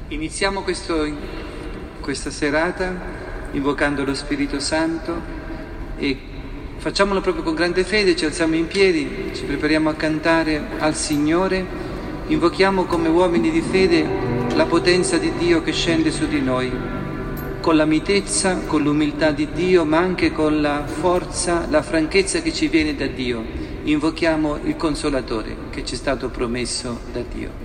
Iniziamo questa serata invocando lo Spirito Santo e facciamolo proprio con grande fede, ci alziamo in piedi, ci prepariamo a cantare al Signore, invochiamo come uomini di fede la potenza di Dio che scende su di noi, con la mitezza, con l'umiltà di Dio, ma anche con la forza, la franchezza che ci viene da Dio. Invochiamo il Consolatore che ci è stato promesso da Dio.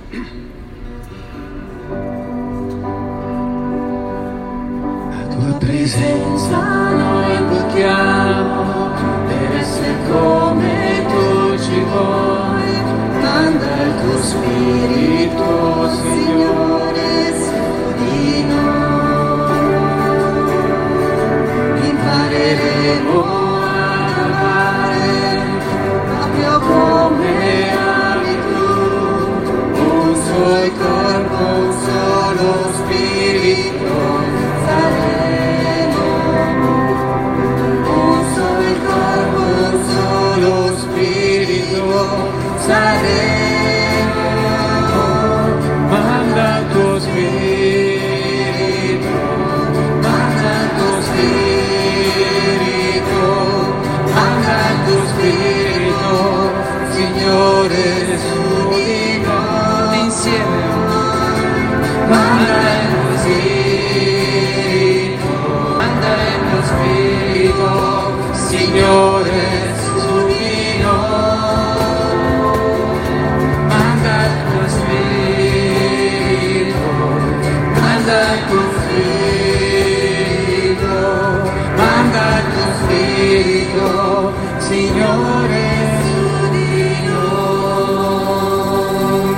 Tua presenza noi invochiamo per essere come tu ci vuoi. Manda il tuo spirito, Signore, su di noi. Impareremo ad amare proprio come ami tu. Un solo corpo, un solo spirito. Manda il tuo spirito, manda il tuo spirito, manda il tuo spirito, Signore, su di noi. Insieme. Manda il tuo spirito, manda il tuo spirito, Signore, su di noi. Signore, su di noi.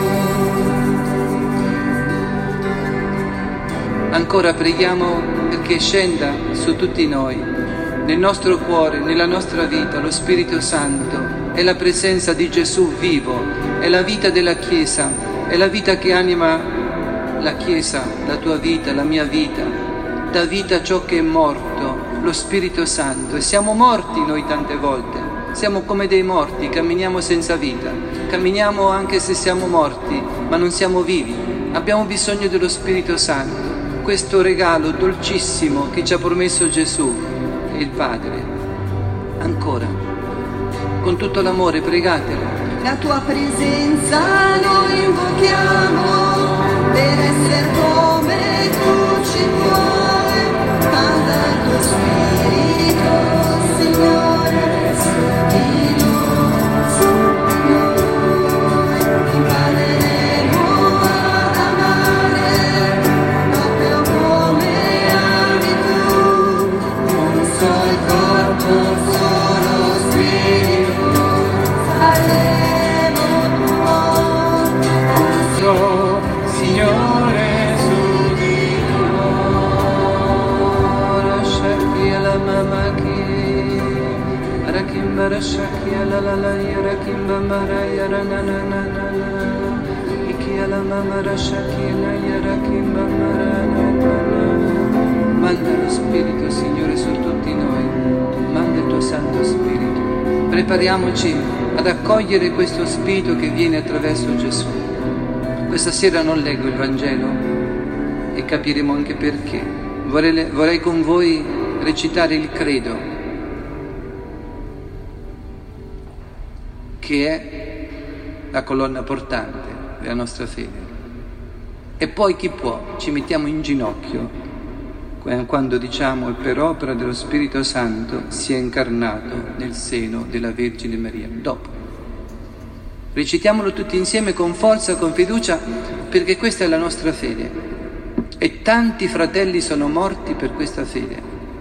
Ancora preghiamo perché scenda su tutti noi, nel nostro cuore, nella nostra vita, lo Spirito Santo. È la presenza di Gesù vivo, è la vita della Chiesa, è la vita che anima la Chiesa, la tua vita, la mia vita, dà vita a ciò che è morto, lo Spirito Santo. E siamo morti noi tante volte, siamo come dei morti, camminiamo senza vita, camminiamo anche se siamo morti, ma non siamo vivi. Abbiamo bisogno dello Spirito Santo, questo regalo dolcissimo che ci ha promesso Gesù e il Padre. Ancora, con tutto l'amore, pregatelo. La tua presenza noi invochiamo per essere come tu ci vuoi. Manda il tuo spirito, Signore, su di noi. Impareremo ad amare proprio come ami tu. Un solo corpo, un solo spirito, saremo Signore, su di noi. Rashakia la mamaki, Arakimba Rashakia la la la, Yarakimba Maraya na na na na na, Ikia la mama Rashakia na Yarakimba Marana na na. Manda lo Spirito, Signore, su tutti noi, manda il tuo Santo Spirito. Prepariamoci ad accogliere questo Spirito che viene attraverso Gesù. Questa sera non leggo il Vangelo e capiremo anche perché. Vorrei con voi recitare il credo, che è la colonna portante della nostra fede. E poi chi può, ci mettiamo in ginocchio quando diciamo: per opera dello Spirito Santo si è incarnato nel seno della Vergine Maria. Dopo. Recitiamolo tutti insieme con forza, con fiducia, perché questa è la nostra fede. E tanti fratelli sono morti per questa fede.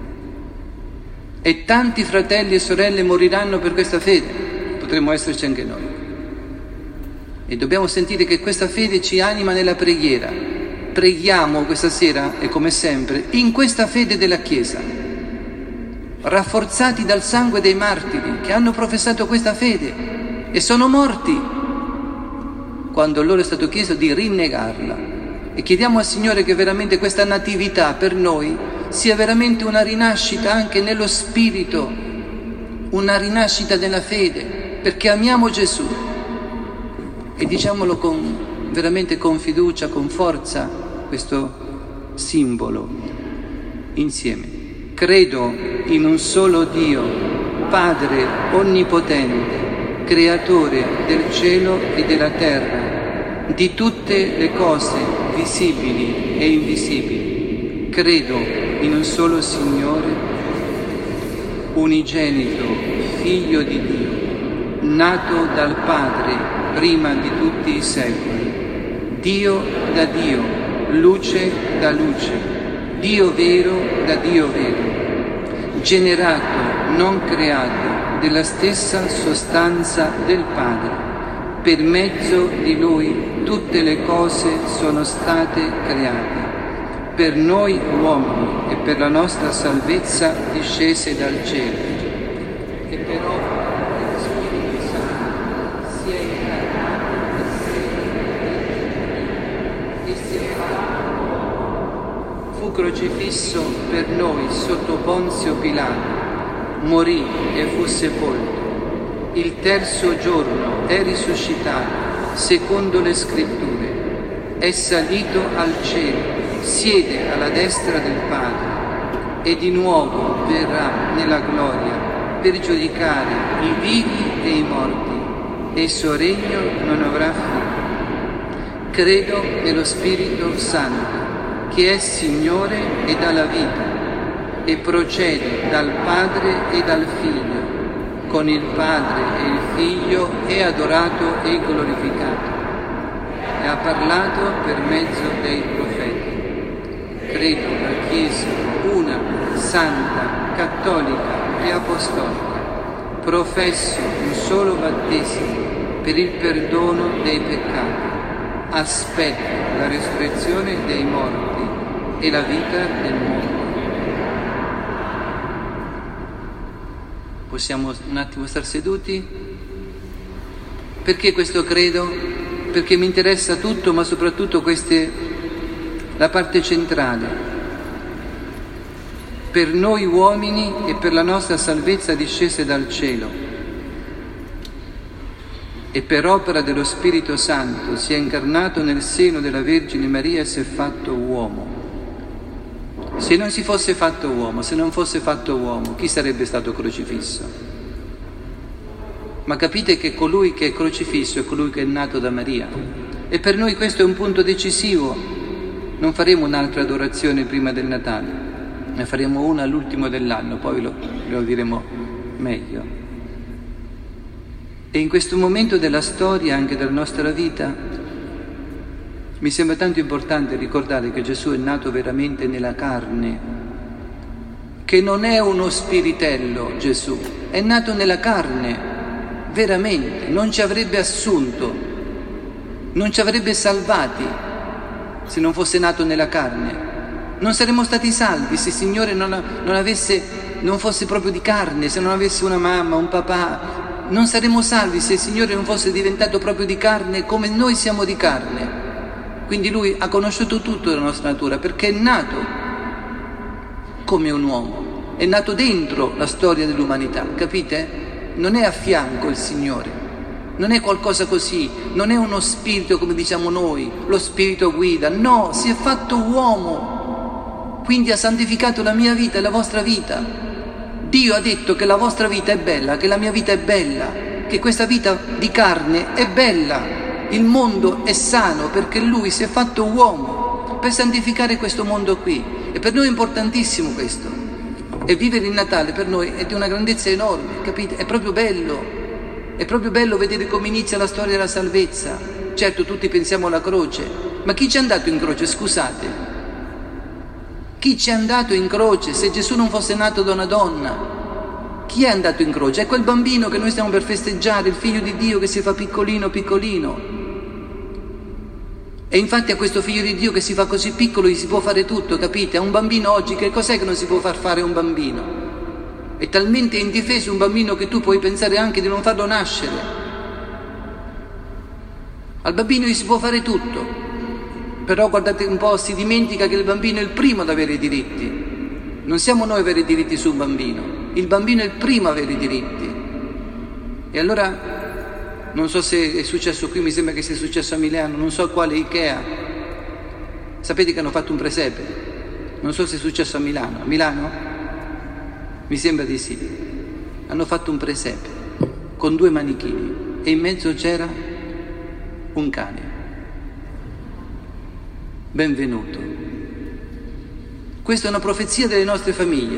E tanti fratelli e sorelle moriranno per questa fede. Potremmo esserci anche noi. E dobbiamo sentire che questa fede ci anima nella preghiera. Preghiamo questa sera, e come sempre, in questa fede della Chiesa, rafforzati dal sangue dei martiri che hanno professato questa fede e sono morti quando loro è stato chiesto di rinnegarla. E chiediamo al Signore che veramente questa natività per noi sia veramente una rinascita anche nello spirito, una rinascita della fede, perché amiamo Gesù. E diciamolo veramente con fiducia, con forza, questo simbolo insieme. Credo in un solo Dio, Padre onnipotente, creatore del cielo e della terra, di tutte le cose visibili e invisibili. Credo in un solo Signore, unigenito, Figlio di Dio, nato dal Padre prima di tutti i secoli, Dio da Dio, luce da luce, Dio vero da Dio vero, generato, non creato, della stessa sostanza del Padre. Per mezzo di Lui tutte le cose sono state create. Per noi uomini e per la nostra salvezza discese dal cielo. E per opera dello Spirito Santo si è incarnato e si è fu crocifisso per noi sotto Ponzio Pilato, morì e fu sepolto. Il terzo giorno è risuscitato, secondo le Scritture, è salito al cielo, siede alla destra del Padre e di nuovo verrà nella gloria per giudicare i vivi e i morti, e il suo regno non avrà fine. Credo nello Spirito Santo, che è Signore e dà la vita, e procede dal Padre e dal Figlio. Con il Padre e il Figlio è adorato e glorificato, e ha parlato per mezzo dei profeti. Credo la Chiesa una, santa, cattolica e apostolica. Professo un solo battesimo per il perdono dei peccati. Aspetto la resurrezione dei morti e la vita del mondo. Possiamo un attimo star seduti? Perché questo credo? Perché mi interessa tutto, ma soprattutto la parte centrale. Per noi uomini e per la nostra salvezza discese dal cielo, e per opera dello Spirito Santo si è incarnato nel seno della Vergine Maria e si è fatto uomo. Se non si fosse fatto uomo, se non fosse fatto uomo, chi sarebbe stato crocifisso? Ma capite che colui che è crocifisso è colui che è nato da Maria. E per noi questo è un punto decisivo. Non faremo un'altra adorazione prima del Natale, ne faremo una all'ultimo dell'anno, poi lo diremo meglio. E in questo momento della storia, anche della nostra vita, mi sembra tanto importante ricordare che Gesù è nato veramente nella carne, che non è uno spiritello Gesù, è nato nella carne, veramente, non ci avrebbe assunto, non ci avrebbe salvati se non fosse nato nella carne. Non saremmo stati salvi se il Signore non fosse proprio di carne, se non avesse una mamma, un papà. Non saremmo salvi se il Signore non fosse diventato proprio di carne come noi siamo di carne. Quindi Lui ha conosciuto tutto della nostra natura perché è nato come un uomo, è nato dentro la storia dell'umanità, capite? Non è a fianco il Signore, non è qualcosa così, non è uno spirito come diciamo noi, lo spirito guida, no, si è fatto uomo, quindi ha santificato la mia vita e la vostra vita. Dio ha detto che la vostra vita è bella, che la mia vita è bella, che questa vita di carne è bella. Il mondo è sano perché Lui si è fatto uomo per santificare questo mondo qui. E per noi è importantissimo questo. E vivere il Natale per noi è di una grandezza enorme, capite? È proprio bello vedere come inizia la storia della salvezza. Certo, tutti pensiamo alla croce, ma chi ci è andato in croce, scusate? Chi ci è andato in croce se Gesù non fosse nato da una donna? Chi è andato in croce? È quel bambino che noi stiamo per festeggiare, il figlio di Dio che si fa piccolino piccolino. E infatti a questo figlio di Dio che si fa così piccolo gli si può fare tutto, capite? A un bambino oggi che cos'è che non si può far fare a un bambino? È talmente indifeso un bambino che tu puoi pensare anche di non farlo nascere. Al bambino gli si può fare tutto. Però guardate un po', si dimentica che il bambino è il primo ad avere i diritti. Non siamo noi ad avere i diritti sul bambino, il bambino è il primo ad avere i diritti. E allora, non so se è successo qui, mi sembra che sia successo a Milano, non so quale Ikea, Sapete che hanno fatto un presepe? Non so se è successo a Milano. A Milano? Mi sembra di sì. Hanno fatto un presepe con 2 manichini e in mezzo c'era un cane. Benvenuto. Questa è una profezia delle nostre famiglie.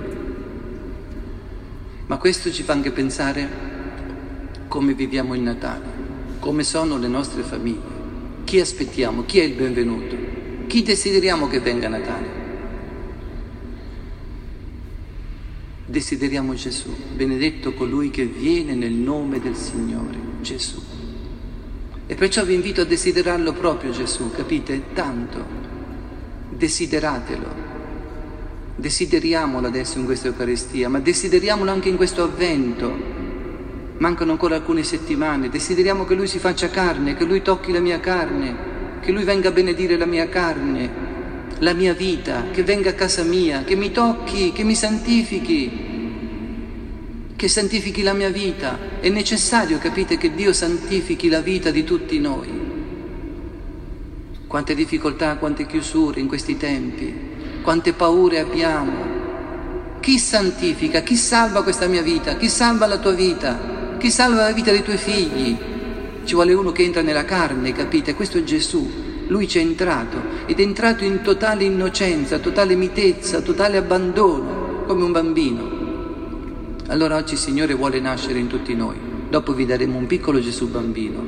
Ma questo ci fa anche pensare come viviamo il Natale, come sono le nostre famiglie, chi aspettiamo, chi è il benvenuto, chi desideriamo che venga Natale. Desideriamo Gesù, benedetto colui che viene nel nome del Signore, Gesù. E perciò vi invito a desiderarlo proprio Gesù, capite? Tanto, desideratelo. Desideriamolo adesso in questa Eucaristia, ma desideriamolo anche in questo Avvento. Mancano ancora alcune settimane, desideriamo che Lui si faccia carne, che Lui tocchi la mia carne, che Lui venga a benedire la mia carne, la mia vita, che venga a casa mia, che mi tocchi, che mi santifichi, che santifichi la mia vita. È necessario, capite, che Dio santifichi la vita di tutti noi. Quante difficoltà, quante chiusure in questi tempi, quante paure abbiamo. Chi santifica, chi salva questa mia vita, chi salva la tua vita, chi salva la vita dei tuoi figli? Ci vuole uno che entra nella carne, capite? Questo è Gesù. Lui ci è entrato ed è entrato in totale innocenza, totale mitezza, totale abbandono, come un bambino. Allora oggi il Signore vuole nascere in tutti noi. Dopo vi daremo un piccolo Gesù bambino.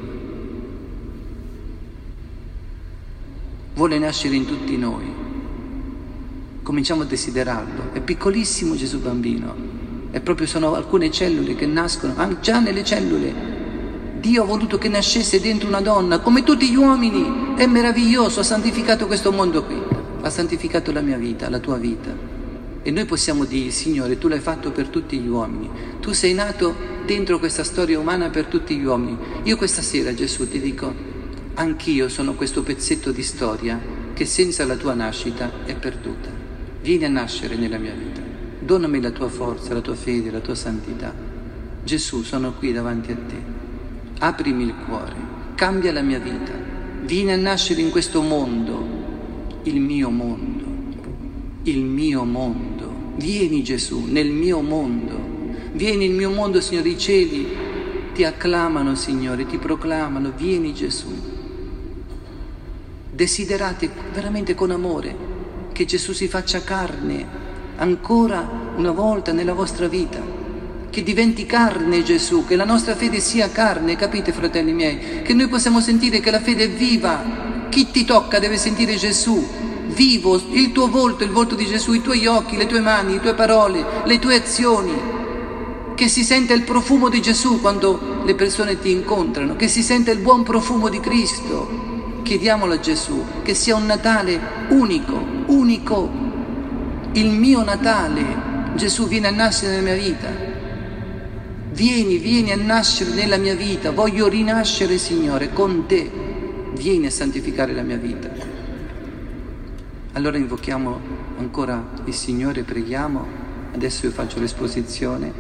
Vuole nascere in tutti noi. Cominciamo a desiderarlo. È piccolissimo Gesù bambino. E proprio sono alcune cellule che nascono, già nelle cellule. Dio ha voluto che nascesse dentro una donna, come tutti gli uomini. È meraviglioso, ha santificato questo mondo qui. Ha santificato la mia vita, la tua vita. E noi possiamo dire, Signore, Tu l'hai fatto per tutti gli uomini. Tu sei nato dentro questa storia umana per tutti gli uomini. Io questa sera, Gesù, ti dico, anch'io sono questo pezzetto di storia che senza la Tua nascita è perduta. Vieni a nascere nella mia vita. Donami la Tua forza, la Tua fede, la Tua santità. Gesù, sono qui davanti a Te. Aprimi il cuore, cambia la mia vita. Vieni a nascere in questo mondo, il mio mondo, il mio mondo. Vieni Gesù nel mio mondo, vieni nel mio mondo, Signore. I cieli ti acclamano, Signore, ti proclamano. Vieni Gesù. Desiderate veramente con amore che Gesù si faccia carne ancora una volta nella vostra vita, che diventi carne Gesù, che la nostra fede sia carne, capite fratelli miei? Che noi possiamo sentire che la fede è viva. Chi ti tocca deve sentire Gesù vivo, il tuo volto, il volto di Gesù, i tuoi occhi, le tue mani, le tue parole, le tue azioni, che si sente il profumo di Gesù quando le persone ti incontrano, che si sente il buon profumo di Cristo. Chiediamolo a Gesù, che sia un Natale unico, unico, il mio Natale. Gesù, vieni a nascere nella mia vita, vieni a nascere nella mia vita, voglio rinascere, Signore, con Te, vieni a santificare la mia vita. Allora invochiamo ancora il Signore, preghiamo. Adesso io faccio l'esposizione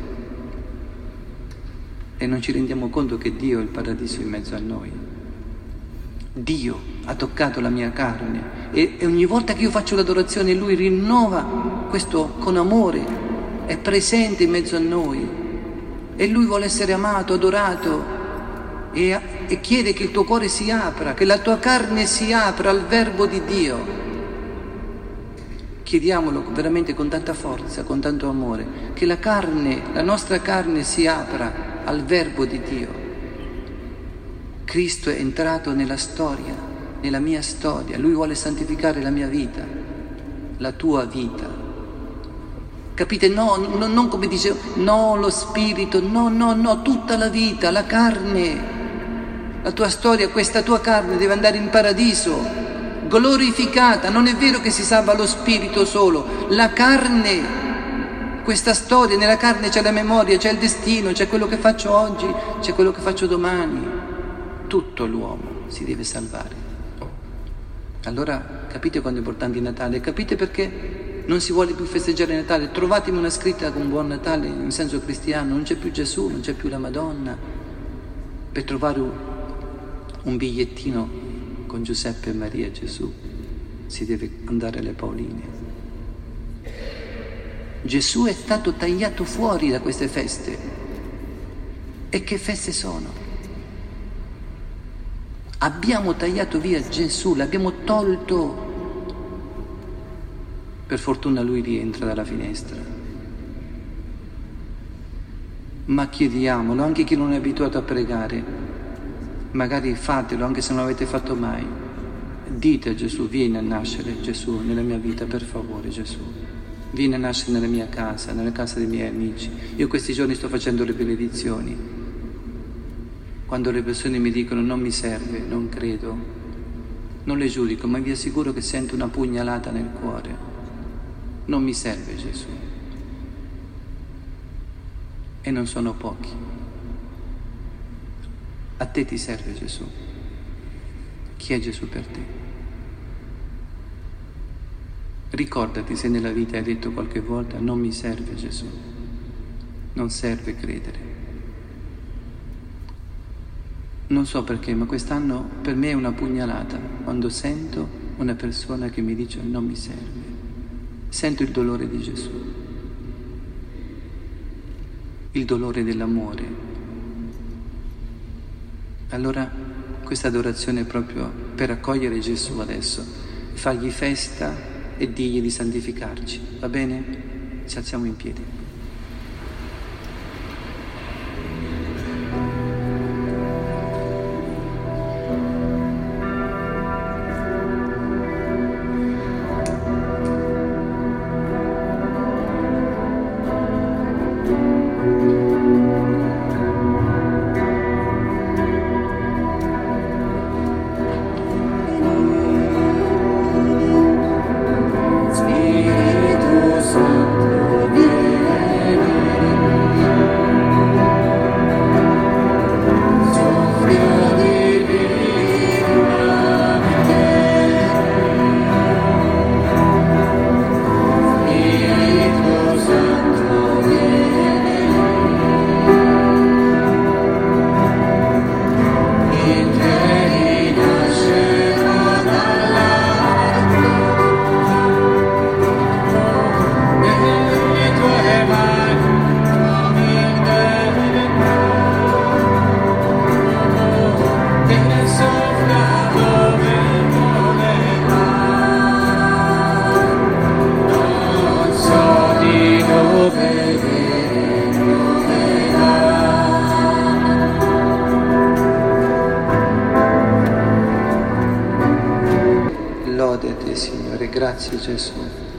e non ci rendiamo conto che Dio è il paradiso in mezzo a noi. Dio ha toccato la mia carne e ogni volta che io faccio l'adorazione Lui rinnova questo con amore, è presente in mezzo a noi e Lui vuole essere amato, adorato e chiede che il tuo cuore si apra, che la tua carne si apra al Verbo di Dio. Chiediamolo veramente con tanta forza, con tanto amore, che la carne, la nostra carne si apra al Verbo di Dio. Cristo è entrato nella storia, nella mia storia. Lui vuole santificare la mia vita, la tua vita. Capite? No, non come dicevo, no, lo spirito, no, tutta la vita, la carne, la tua storia, questa tua carne deve andare in paradiso. Glorificata. Non è vero che si salva lo spirito solo, la carne, questa storia, nella carne c'è la memoria, c'è il destino, c'è quello che faccio oggi, c'è quello che faccio domani. Tutto l'uomo si deve salvare. Allora capite quanto è importante il Natale, capite perché non si vuole più festeggiare Natale. Trovatemi una scritta con Buon Natale in senso cristiano, non c'è più Gesù, non c'è più la Madonna, per trovare un bigliettino con Giuseppe e Maria e Gesù. si deve andare alle Paoline. Gesù è stato tagliato fuori da queste feste. E che feste sono? Abbiamo tagliato via Gesù, l'abbiamo tolto. Per fortuna lui rientra dalla finestra. Ma chiediamolo, anche chi non è abituato a pregare, magari fatelo, anche se non l'avete fatto mai. Dite a Gesù, vieni a nascere Gesù nella mia vita, per favore Gesù. Vieni a nascere nella mia casa, nella casa dei miei amici. Io questi giorni sto facendo le benedizioni. Quando le persone mi dicono non mi serve, non credo, non le giudico, ma vi assicuro che sento una pugnalata nel cuore. Non mi serve Gesù. E non sono pochi. A te ti serve Gesù. Chi è Gesù per te? Ricordati se nella vita hai detto qualche volta non mi serve Gesù. Non serve credere. Non so perché, ma quest'anno per me è una pugnalata quando sento una persona che mi dice non mi serve. Sento il dolore di Gesù, il dolore dell'amore. Allora questa adorazione è proprio per accogliere Gesù adesso, fargli festa e dirgli di santificarci, va bene? Ci alziamo in piedi. Lodati, Signore, grazie Gesù.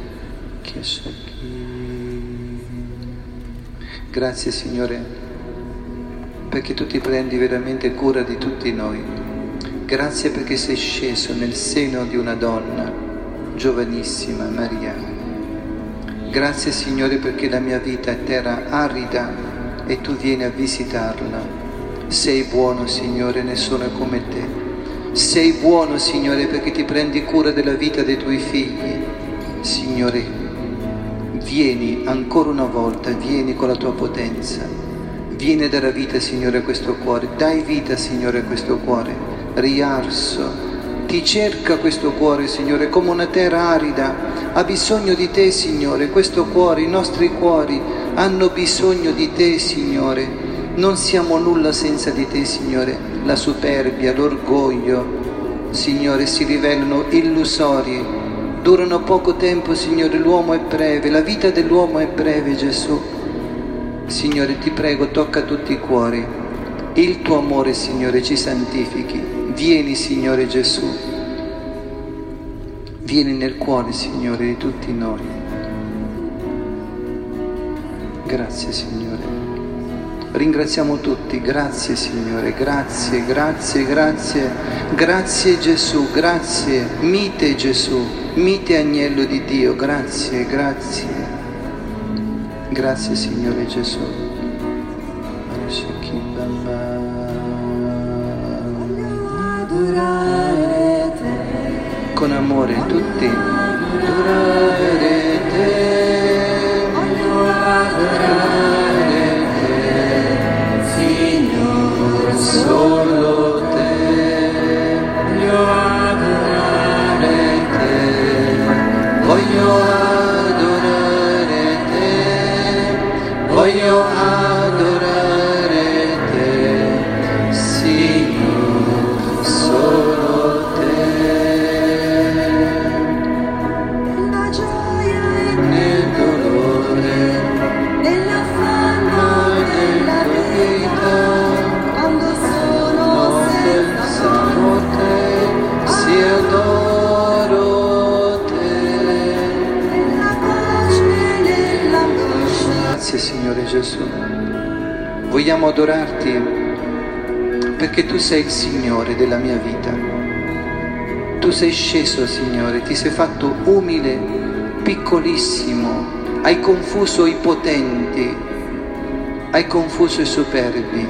Grazie Signore, perché tu ti prendi veramente cura di tutti noi. Grazie perché sei sceso nel seno di una donna giovanissima, Maria. Grazie Signore perché la mia vita è terra arida e tu vieni a visitarla. Sei buono Signore, nessuno è come te. Sei buono, Signore, perché ti prendi cura della vita dei tuoi figli. Signore, vieni ancora una volta, vieni con la tua potenza. Vieni a dare vita, Signore, a questo cuore. Dai vita, Signore, a questo cuore. Riarso. Ti cerca questo cuore, Signore, come una terra arida. Ha bisogno di te, Signore. Questo cuore, i nostri cuori hanno bisogno di te, Signore. Non siamo nulla senza di te, Signore. La superbia, l'orgoglio, Signore, si rivelano illusori, durano poco tempo, Signore, l'uomo è breve, la vita dell'uomo è breve, Gesù. Signore, ti prego, tocca tutti i cuori, il tuo amore, Signore, ci santifichi. Vieni, Signore Gesù, vieni nel cuore, Signore, di tutti noi. Grazie, Signore. Ringraziamo tutti, grazie Signore, grazie, grazie, grazie, grazie Gesù, grazie, mite Gesù, mite agnello di Dio, grazie, grazie, grazie Signore Gesù. Con amore tutti, adorare te, adorare solo te, voglio adorare te. Gesù. Vogliamo adorarti perché tu sei il Signore della mia vita. Tu sei sceso, Signore, ti sei fatto umile, piccolissimo, hai confuso i potenti, hai confuso i superbi.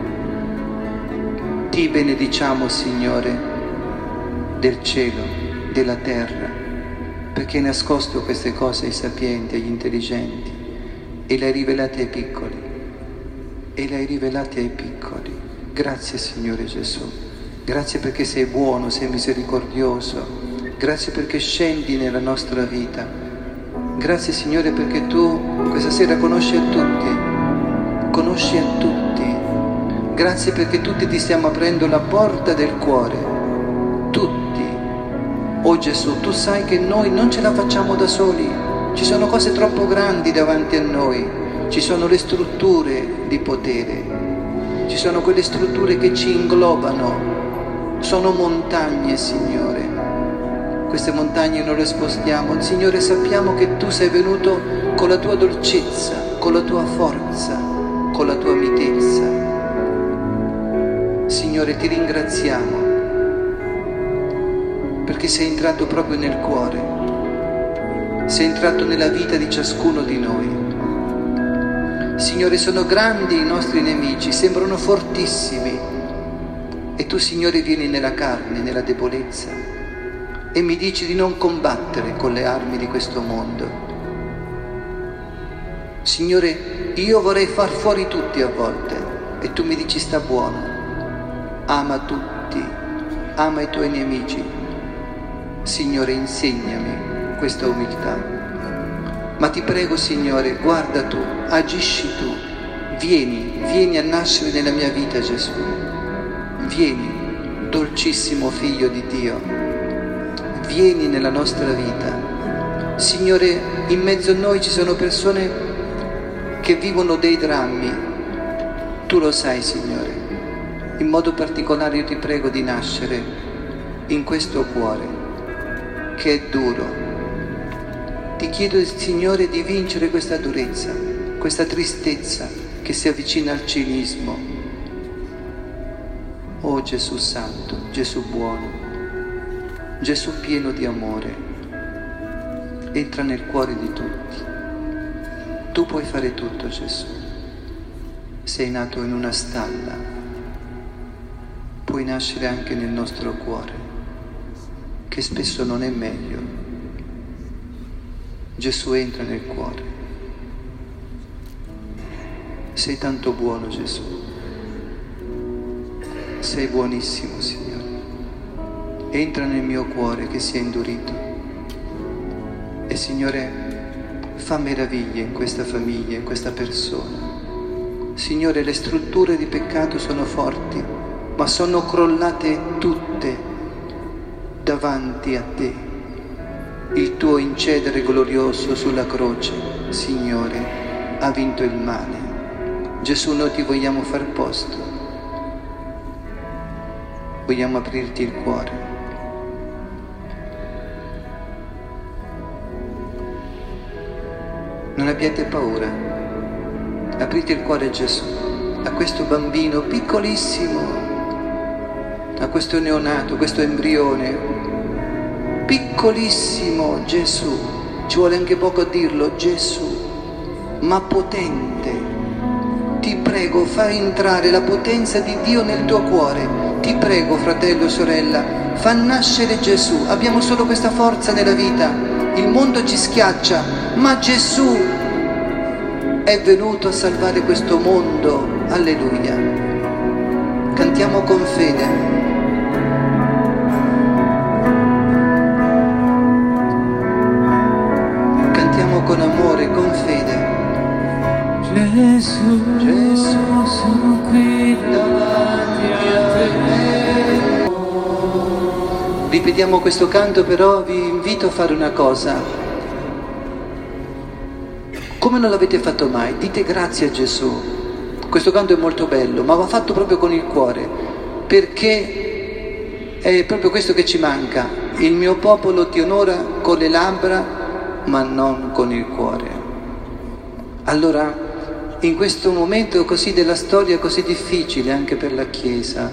Ti benediciamo, Signore, del cielo, della terra, perché hai nascosto queste cose ai sapienti, agli intelligenti, e le hai rivelate ai piccoli. E le hai rivelate ai piccoli. Grazie, Signore Gesù. Grazie perché sei buono, sei misericordioso. Grazie perché scendi nella nostra vita. Grazie, Signore, perché tu questa sera conosci a tutti. Conosci a tutti. Grazie perché tutti ti stiamo aprendo la porta del cuore. Tutti. Oh Gesù, tu sai che noi non ce la facciamo da soli. Ci sono cose troppo grandi davanti a noi. Ci sono le strutture di potere. Ci sono quelle strutture che ci inglobano. Sono montagne, Signore. Queste montagne non le spostiamo. Signore, sappiamo che tu sei venuto con la tua dolcezza, con la tua forza, con la tua mitezza. Signore, ti ringraziamo perché sei entrato proprio nel cuore. Sei entrato nella vita di ciascuno di noi. Signore, sono grandi i nostri nemici, sembrano fortissimi. E tu, Signore, vieni nella carne, nella debolezza e mi dici di non combattere con le armi di questo mondo. Signore, io vorrei far fuori tutti a volte e tu mi dici sta buono. Ama tutti, ama i tuoi nemici. Signore, insegnami questa umiltà. Ma ti prego, Signore, guarda tu, agisci tu, vieni a nascere nella mia vita, Gesù. Vieni, dolcissimo Figlio di Dio, vieni nella nostra vita. Signore, in mezzo a noi ci sono persone che vivono dei drammi, tu lo sai, Signore. In modo particolare io ti prego di nascere in questo cuore che è duro. Ti chiedo, Signore, di vincere questa durezza, questa tristezza che si avvicina al cinismo. Oh Gesù Santo, Gesù buono, Gesù pieno di amore, entra nel cuore di tutti. Tu puoi fare tutto, Gesù. Sei nato in una stalla, puoi nascere anche nel nostro cuore, che spesso non è meglio. Gesù, entra nel cuore. Sei tanto buono, Gesù. Sei buonissimo, Signore. Entra nel mio cuore che si è indurito. E, Signore, fa meraviglie in questa famiglia, in questa persona. Signore, le strutture di peccato sono forti, ma sono crollate tutte davanti a te. Il tuo incedere glorioso sulla croce, Signore, ha vinto il male. Gesù, noi ti vogliamo far posto. Vogliamo aprirti il cuore. Non abbiate paura. Aprite il cuore a Gesù, a questo bambino piccolissimo, a questo neonato, questo embrione, piccolissimo Gesù. Ci vuole anche poco a dirlo, Gesù, ma potente. Ti prego, fai entrare la potenza di Dio nel tuo cuore. Ti prego, fratello, sorella, fa nascere Gesù. Abbiamo solo questa forza nella vita. Il mondo ci schiaccia, ma Gesù è venuto a salvare questo mondo. Alleluia. Cantiamo con fede. Cantiamo con amore, con fede. Gesù, Gesù, sono qui davanti a te. Ripetiamo questo canto, però vi invito a fare una cosa. Come non l'avete fatto mai, dite grazie a Gesù. Questo canto è molto bello, ma va fatto proprio con il cuore, perché è proprio questo che ci manca. Il mio popolo ti onora con le labbra, ma non con il cuore. Allora in questo momento così della storia così difficile anche per la Chiesa.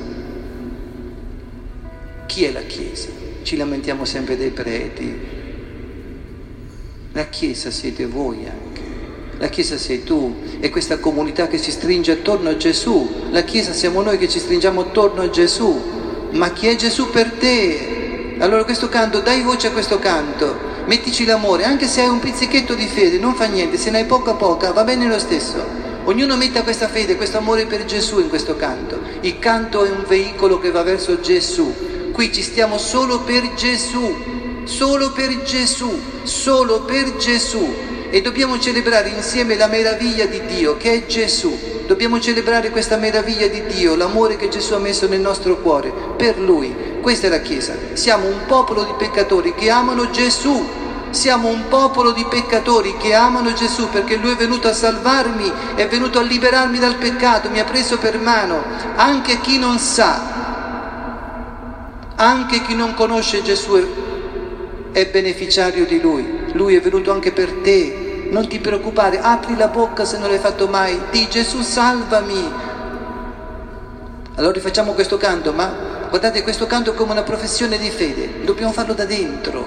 Chi è la Chiesa? Ci lamentiamo sempre dei preti. La Chiesa siete voi anche. La Chiesa sei tu, è questa comunità che si stringe attorno a Gesù. La Chiesa siamo noi che ci stringiamo attorno a Gesù. Ma chi è Gesù per te? Allora questo canto, dai voce a questo canto, mettici l'amore, anche se hai un pizzichetto di fede, non fa niente, se ne hai poca, va bene lo stesso. Ognuno metta questa fede, questo amore per Gesù in questo canto. Il canto è un veicolo che va verso Gesù. Qui ci stiamo solo per Gesù, solo per Gesù, solo per Gesù. E dobbiamo celebrare insieme la meraviglia di Dio, che è Gesù. Dobbiamo celebrare questa meraviglia di Dio, l'amore che Gesù ha messo nel nostro cuore, per Lui. Questa è la Chiesa. Siamo un popolo di peccatori che amano Gesù. Siamo un popolo di peccatori che amano Gesù perché Lui è venuto a salvarmi, è venuto a liberarmi dal peccato, mi ha preso per mano. Anche chi non sa, anche chi non conosce Gesù è beneficiario di Lui. Lui è venuto anche per te. Non ti preoccupare, apri la bocca se non l'hai fatto mai. Di Gesù salvami. Allora rifacciamo questo canto, ma guardate, questo canto è come una professione di fede. Dobbiamo farlo da dentro.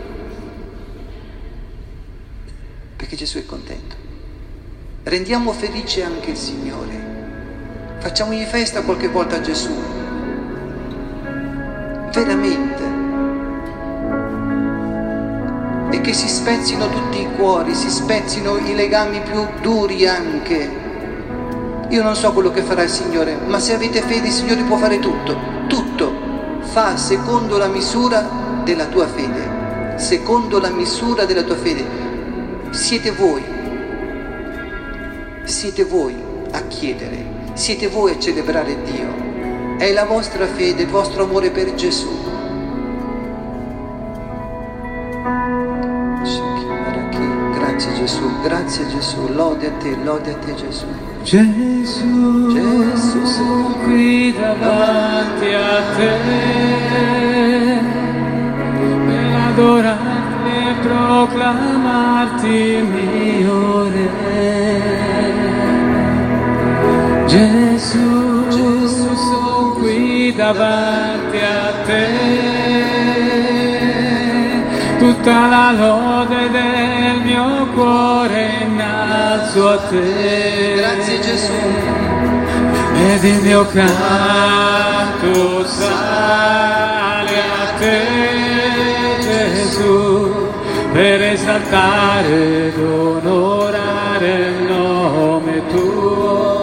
Perché Gesù è contento. Rendiamo felice anche il Signore. Facciamogli festa qualche volta a Gesù. Veramente. E che si spezzino tutti i cuori, si spezzino i legami più duri anche. Io non so quello che farà il Signore, ma se avete fede il Signore può fare tutto, tutto. Fa secondo la misura della tua fede, secondo la misura della tua fede. Siete voi a chiedere, siete voi a celebrare Dio. È la vostra fede, il vostro amore per Gesù. Grazie Gesù, lode a te Gesù. Gesù, Gesù, sono qui davanti a te per adorarti e proclamarti mio Re. Gesù, sono qui davanti a te, tutta la lode del mio cuore innalzo a te. Grazie Gesù. Ed il mio canto sale a te, Gesù, per esaltare ed onorare il nome tuo.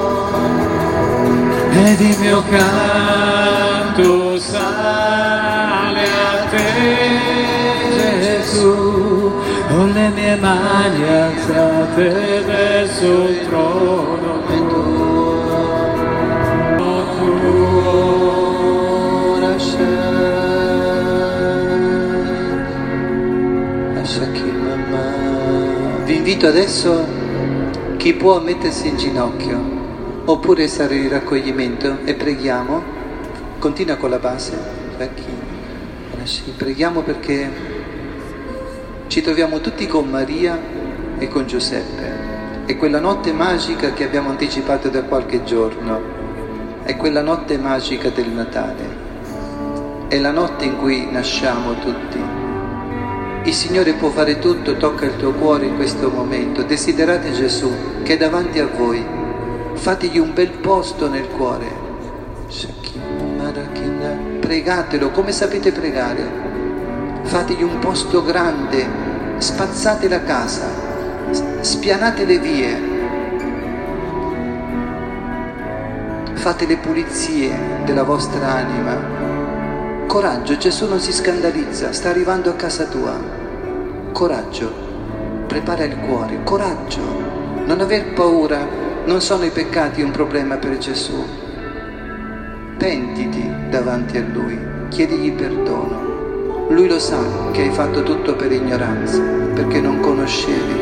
Ed il mio canto sale a te, Gesù, con le mie mani alzate verso il trono tuo. Vi invito adesso, chi può, a mettersi in ginocchio oppure stare in raccoglimento e preghiamo. Continua con la base. Preghiamo perché ci troviamo tutti con Maria e con Giuseppe. È quella notte magica che abbiamo anticipato da qualche giorno. È quella notte magica del Natale. È la notte in cui nasciamo tutti. Il Signore può fare tutto, tocca il tuo cuore in questo momento. Desiderate Gesù che è davanti a voi. Fategli un bel posto nel cuore. Pregatelo come sapete pregare. Fategli un posto grande. Spazzate la casa. Spianate le vie. Fate le pulizie della vostra anima. Coraggio, Gesù non si scandalizza, sta arrivando a casa tua. Coraggio, prepara il cuore, coraggio, non aver paura, non sono i peccati un problema per Gesù. Pentiti davanti a Lui, chiedigli perdono. Lui lo sa che hai fatto tutto per ignoranza, perché non conoscevi.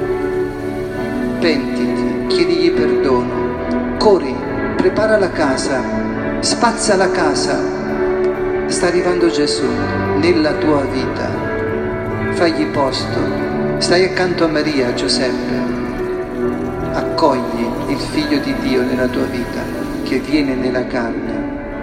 Pentiti, chiedigli perdono, corri, prepara la casa, spazza la casa. Sta arrivando Gesù nella tua vita, fagli posto, stai accanto a Maria, a Giuseppe, accogli il Figlio di Dio nella tua vita, che viene nella carne.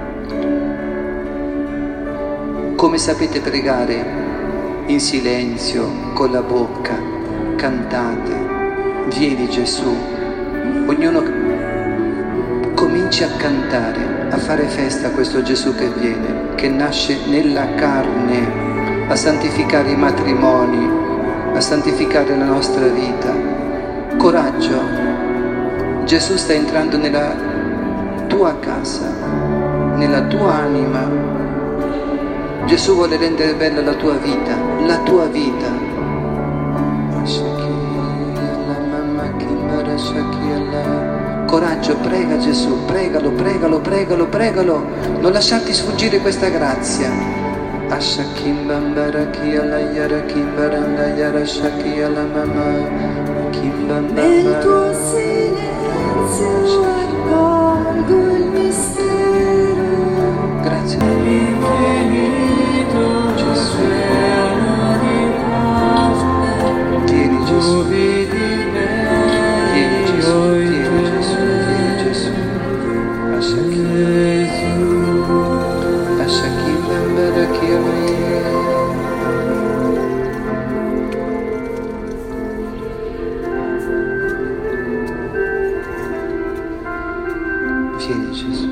Come sapete pregare? In silenzio, con la bocca, cantate, vieni Gesù. Ognuno cominci a cantare, a fare festa a questo Gesù che viene, che nasce nella carne, a santificare i matrimoni, a santificare la nostra vita. Coraggio, Gesù sta entrando nella tua casa, nella tua anima. Gesù vuole rendere bella la tua vita, la tua vita. Coraggio, prega Gesù, pregalo, pregalo, pregalo, pregalo, non lasciarti sfuggire questa grazia. Nel tuo silenzio accolgo il mistero. Grazie. Tieni Gesù, tieni Gesù, tieni Gesù, tieni Gesù. Lascia chi bambera chi vieni Gesù.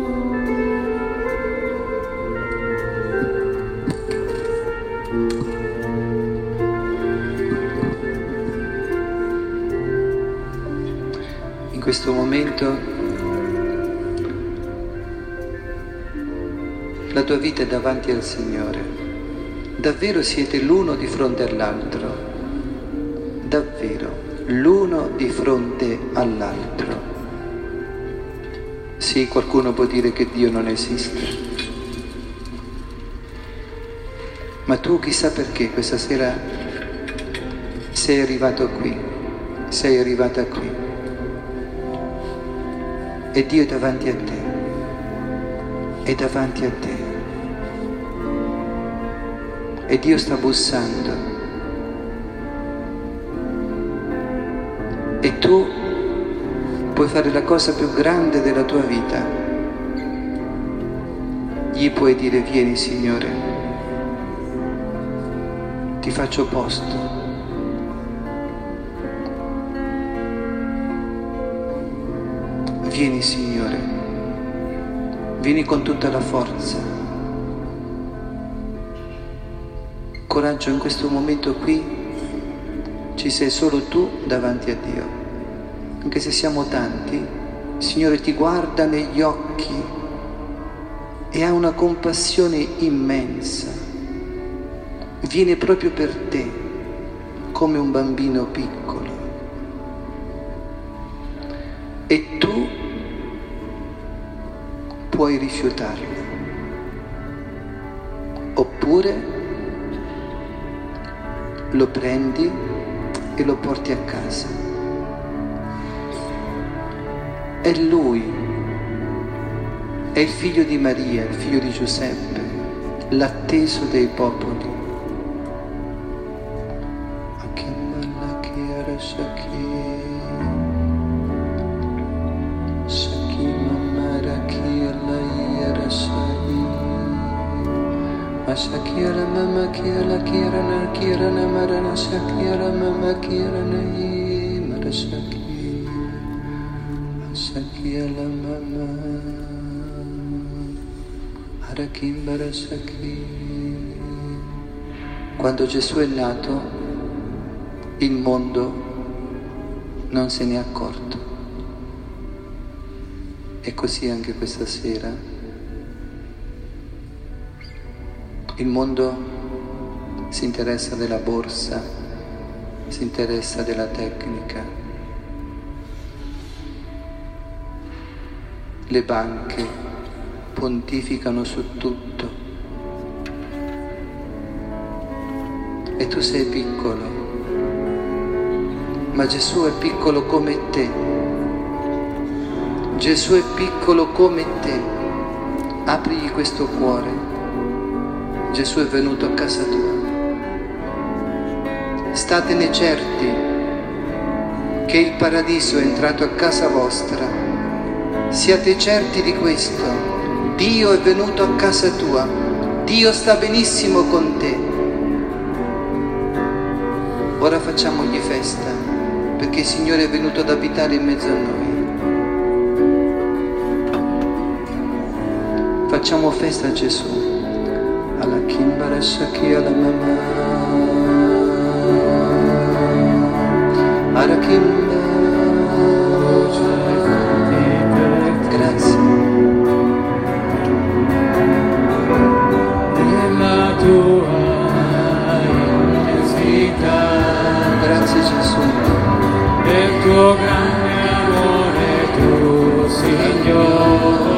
In questo momento la tua vita è davanti al Signore. Davvero siete l'uno di fronte all'altro. Davvero, l'uno di fronte all'altro. Sì, qualcuno può dire che Dio non esiste. Ma tu chissà perché questa sera sei arrivato qui, sei arrivata qui. E Dio è davanti a te, è davanti a te. E Dio sta bussando. E tu puoi fare la cosa più grande della tua vita. Gli puoi dire: vieni Signore, ti faccio posto. Vieni Signore, vieni con tutta la forza. Coraggio, in questo momento qui ci sei solo tu davanti a Dio. Anche se siamo tanti, il Signore ti guarda negli occhi e ha una compassione immensa. Viene proprio per te, come un bambino piccolo. E tu puoi rifiutarlo, oppure lo prendi e lo porti a casa. È Lui, è il figlio di Maria, il figlio di Giuseppe, l'atteso dei popoli. Shakira mama kira kirana marana shakira mama kirana yi marashaki shakira mama harakim barashaki. Quando Gesù è nato, il mondo non se ne è accorto. E così anche questa sera. Il mondo si interessa della borsa, si interessa della tecnica. Le banche pontificano su tutto. E tu sei piccolo, ma Gesù è piccolo come te. Gesù è piccolo come te. Aprigli questo cuore. Gesù è venuto a casa tua. Statene certi che il paradiso è entrato a casa vostra. Siate certi di questo. Dio è venuto a casa tua. Dio sta benissimo con te. Ora facciamogli festa, perché il Signore è venuto ad abitare in mezzo a noi. Facciamo festa a Gesù. Alla Kimbara Shaki alla Mama. Alla Kimbara. Grazie. Nella tua immensità. Grazie Gesù. Del tuo grande amore tu, Signore.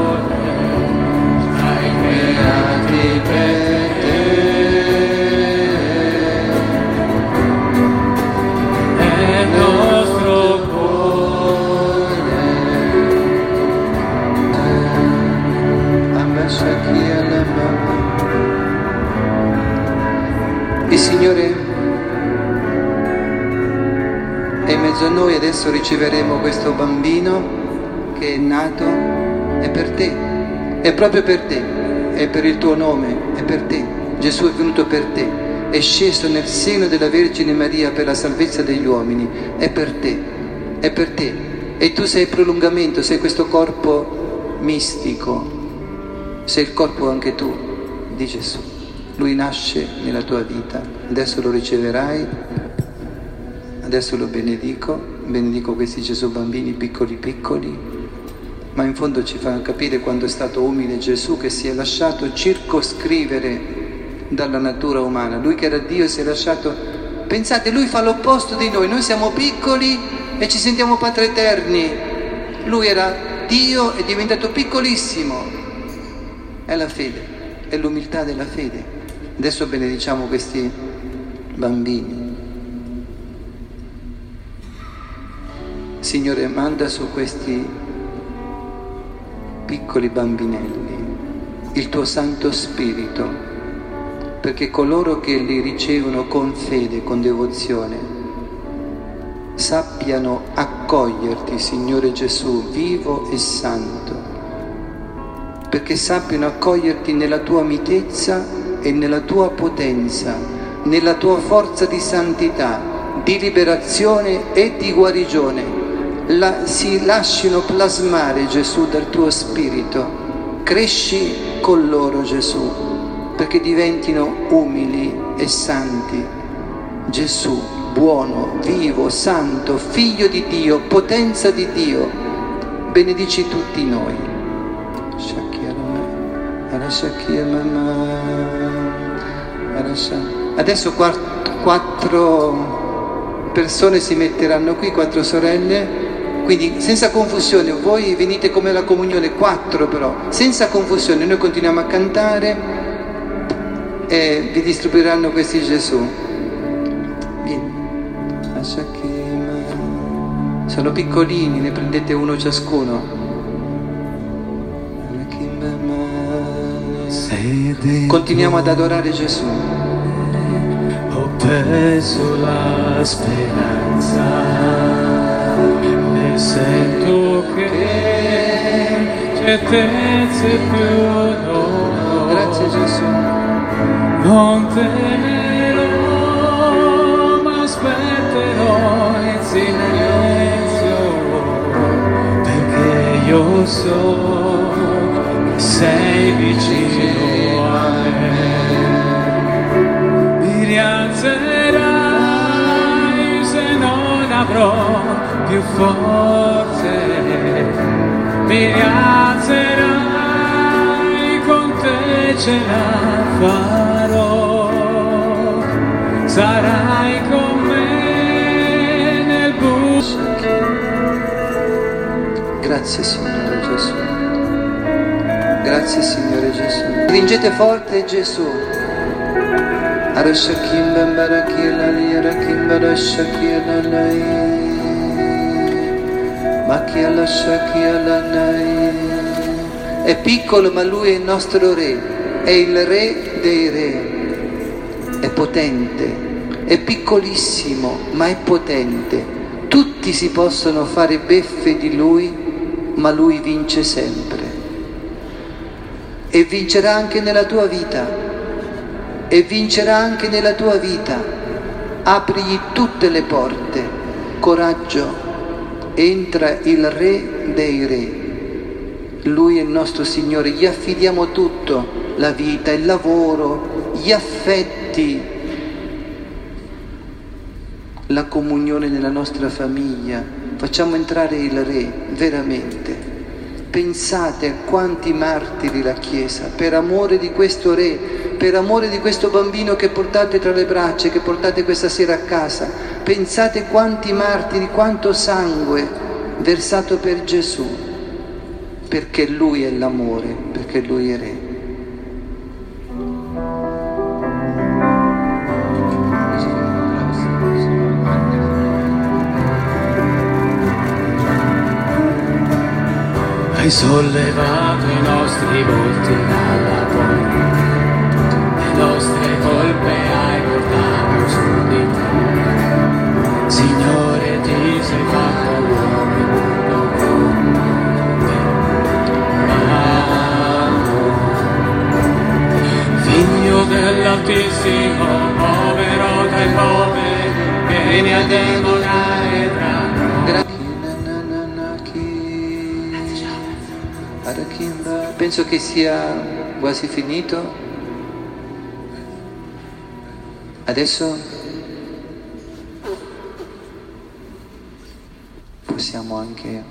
Il Signore è in mezzo a noi. Adesso riceveremo questo bambino che è nato. È per te, è proprio per te, è per il tuo nome, è per te. Gesù è venuto per te, è sceso nel seno della Vergine Maria per la salvezza degli uomini. È per te, è per te. E tu sei il prolungamento, sei questo corpo mistico, sei il corpo anche tu di Gesù. Lui nasce nella tua vita, adesso lo riceverai, adesso lo benedico questi Gesù bambini piccoli piccoli, ma in fondo ci fa capire quando è stato umile Gesù, che si è lasciato circoscrivere dalla natura umana. Lui che era Dio si è lasciato, pensate, lui fa l'opposto di noi siamo piccoli e ci sentiamo Padre eterni. Lui era Dio, è diventato piccolissimo. È la fede, è l'umiltà della fede. Adesso benediciamo questi bambini. Signore, manda su questi piccoli bambinelli il tuo Santo Spirito, perché coloro che li ricevono con fede, con devozione, sappiano accoglierti, Signore Gesù, vivo e santo, perché sappiano accoglierti nella tua mitezza e nella tua potenza, nella tua forza di santità, di liberazione e di guarigione. Si lasciano plasmare, Gesù, dal tuo Spirito. Cresci con loro, Gesù, perché diventino umili e santi. Gesù, buono, vivo, santo, figlio di Dio, potenza di Dio, benedici tutti noi. Adesso quattro persone si metteranno qui, 4 sorelle, quindi senza confusione. Voi venite come la comunione, 4 però, senza confusione. Noi continuiamo a cantare e vi distribuiranno questi Gesù. Vieni. Sono piccolini, ne prendete uno ciascuno. Continuiamo ad adorare Gesù. Ho perso la speranza e sento che certezze più no. Grazie Gesù. Non temerò, ma aspetterò in silenzio, perché io so che sei vicino a me. Mi rialzerai se non avrò più forze, mi rialzerai, con te ce la farò, sarai con me nel buio. Grazie Signore Gesù. Grazie Signore Gesù. Stringete forte Gesù. Arashakim bambarakila li arakim barashakila lai. Makiala shakiala lai. È piccolo ma lui è il nostro re, è il re dei re. È potente, è piccolissimo ma è potente. Tutti si possono fare beffe di Lui, ma Lui vince sempre. E vincerà anche nella tua vita. E vincerà anche nella tua vita. Aprigli tutte le porte. Coraggio. Entra il Re dei Re. Lui è il nostro Signore. Gli affidiamo tutto. La vita, il lavoro, gli affetti, la comunione nella nostra famiglia. Facciamo entrare il Re, veramente. Pensate a quanti martiri la Chiesa, per amore di questo Re, per amore di questo bambino che portate tra le braccia, che portate questa sera a casa. Pensate quanti martiri, quanto sangue versato per Gesù, perché Lui è l'amore, perché Lui è Re. Hai sollevato i nostri volti dalla porta, le nostre colpe hai portato su di te. Signore, ti sei fatto uomo come te. Figlio dell'Altissimo, povero dai poveri, vieni a demolare tra noi. Penso che sia quasi finito. Adesso possiamo anche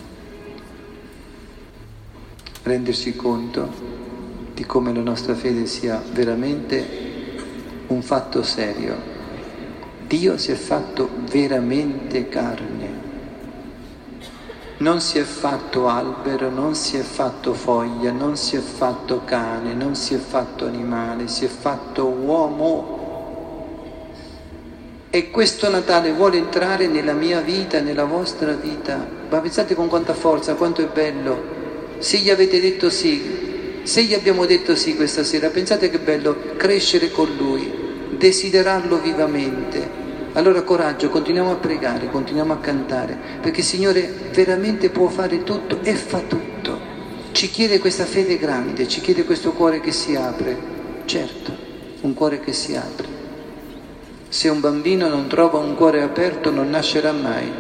renderci conto di come la nostra fede sia veramente un fatto serio. Dio si è fatto veramente carne. Non si è fatto albero, non si è fatto foglia, non si è fatto cane, non si è fatto animale, si è fatto uomo. E questo Natale vuole entrare nella mia vita, nella vostra vita. Ma pensate con quanta forza, quanto è bello. Se gli avete detto sì, se gli abbiamo detto sì questa sera, pensate che bello crescere con Lui, desiderarlo vivamente. Allora coraggio, continuiamo a pregare, continuiamo a cantare, perché il Signore veramente può fare tutto e fa tutto. Ci chiede questa fede grande, ci chiede questo cuore che si apre. Certo, un cuore che si apre. Se un bambino non trova un cuore aperto non nascerà mai.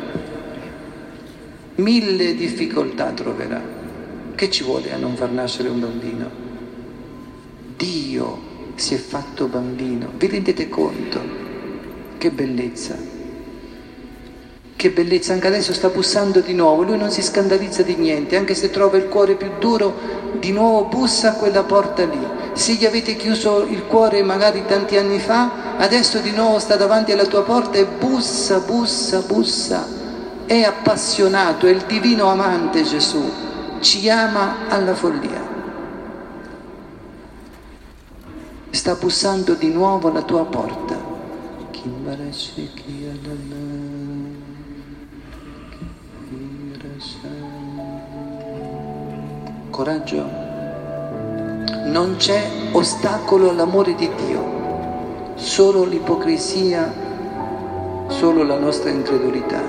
1000 difficoltà troverà. Che ci vuole a non far nascere un bambino? Dio si è fatto bambino. Vi rendete conto? Che bellezza, che bellezza, anche adesso sta bussando di nuovo, Lui non si scandalizza di niente, anche se trova il cuore più duro, di nuovo bussa a quella porta lì. Se gli avete chiuso il cuore magari tanti anni fa, adesso di nuovo sta davanti alla tua porta e bussa, bussa, bussa. È appassionato, è il divino amante Gesù, ci ama alla follia. Sta bussando di nuovo alla tua porta. Coraggio, non c'è ostacolo all'amore di Dio, solo l'ipocrisia, solo la nostra incredulità.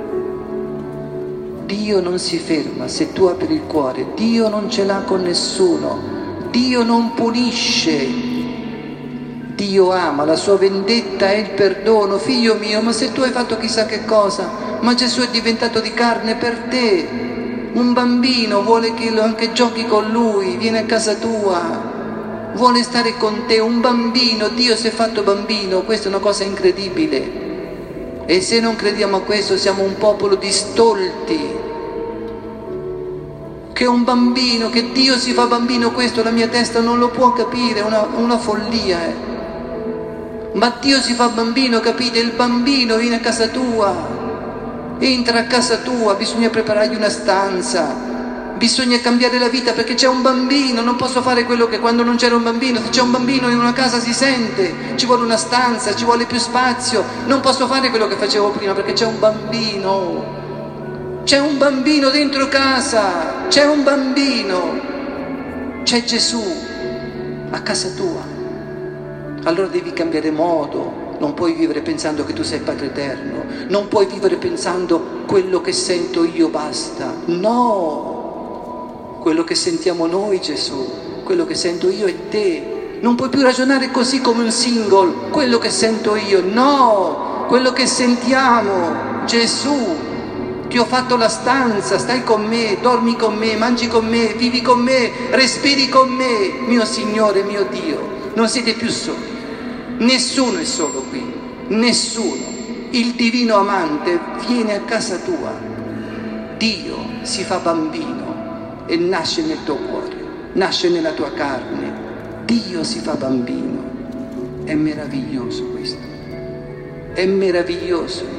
Dio non si ferma se tu apri il cuore, Dio non ce l'ha con nessuno, Dio non punisce. Dio ama, la sua vendetta è il perdono. Figlio mio, ma se tu hai fatto chissà che cosa, ma Gesù è diventato di carne per te. Un bambino vuole che anche giochi con lui, viene a casa tua, vuole stare con te. Un bambino, Dio si è fatto bambino, questa è una cosa incredibile. E se non crediamo a questo siamo un popolo di stolti. Che un bambino, che Dio si fa bambino, questo la mia testa non lo può capire, è una follia. Ma Dio si fa bambino, capite? Il bambino viene a casa tua, entra a casa tua, bisogna preparargli una stanza, bisogna cambiare la vita perché c'è un bambino, non posso fare quello che quando non c'era un bambino. Se c'è un bambino in una casa si sente, ci vuole una stanza, ci vuole più spazio, non posso fare quello che facevo prima perché c'è un bambino. C'è un bambino dentro casa, c'è un bambino, c'è Gesù a casa tua. Allora devi cambiare modo, non puoi vivere pensando che tu sei Padre Eterno, non puoi vivere pensando quello che sento io basta. No, quello che sentiamo noi, Gesù, quello che sento io è te. Non puoi più ragionare così come un single, quello che sento io, no, quello che sentiamo, Gesù. Ti ho fatto la stanza, stai con me, dormi con me, mangi con me, vivi con me, respiri con me, mio Signore, mio Dio. Non siete più soli, nessuno è solo qui, nessuno. Il divino amante viene a casa tua, Dio si fa bambino e nasce nel tuo cuore, nasce nella tua carne, Dio si fa bambino. È meraviglioso questo, è meraviglioso.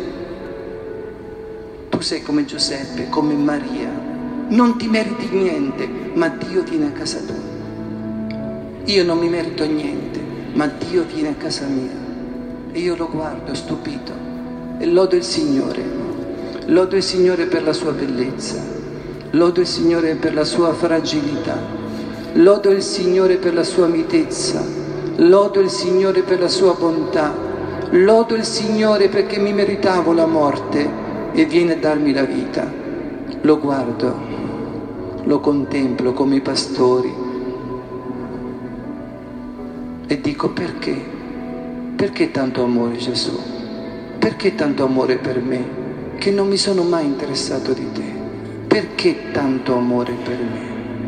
Tu sei come Giuseppe, come Maria, non ti meriti niente, ma Dio viene a casa tua. Io non mi merito niente, ma Dio viene a casa mia e io lo guardo stupito e lodo il Signore per la sua bellezza, lodo il Signore per la sua fragilità, lodo il Signore per la sua mitezza, lodo il Signore per la sua bontà, lodo il Signore perché mi meritavo la morte e viene a darmi la vita. Lo guardo, lo contemplo come i pastori e dico: perché? Perché tanto amore, Gesù? Perché tanto amore per me che non mi sono mai interessato di te? Perché tanto amore per me?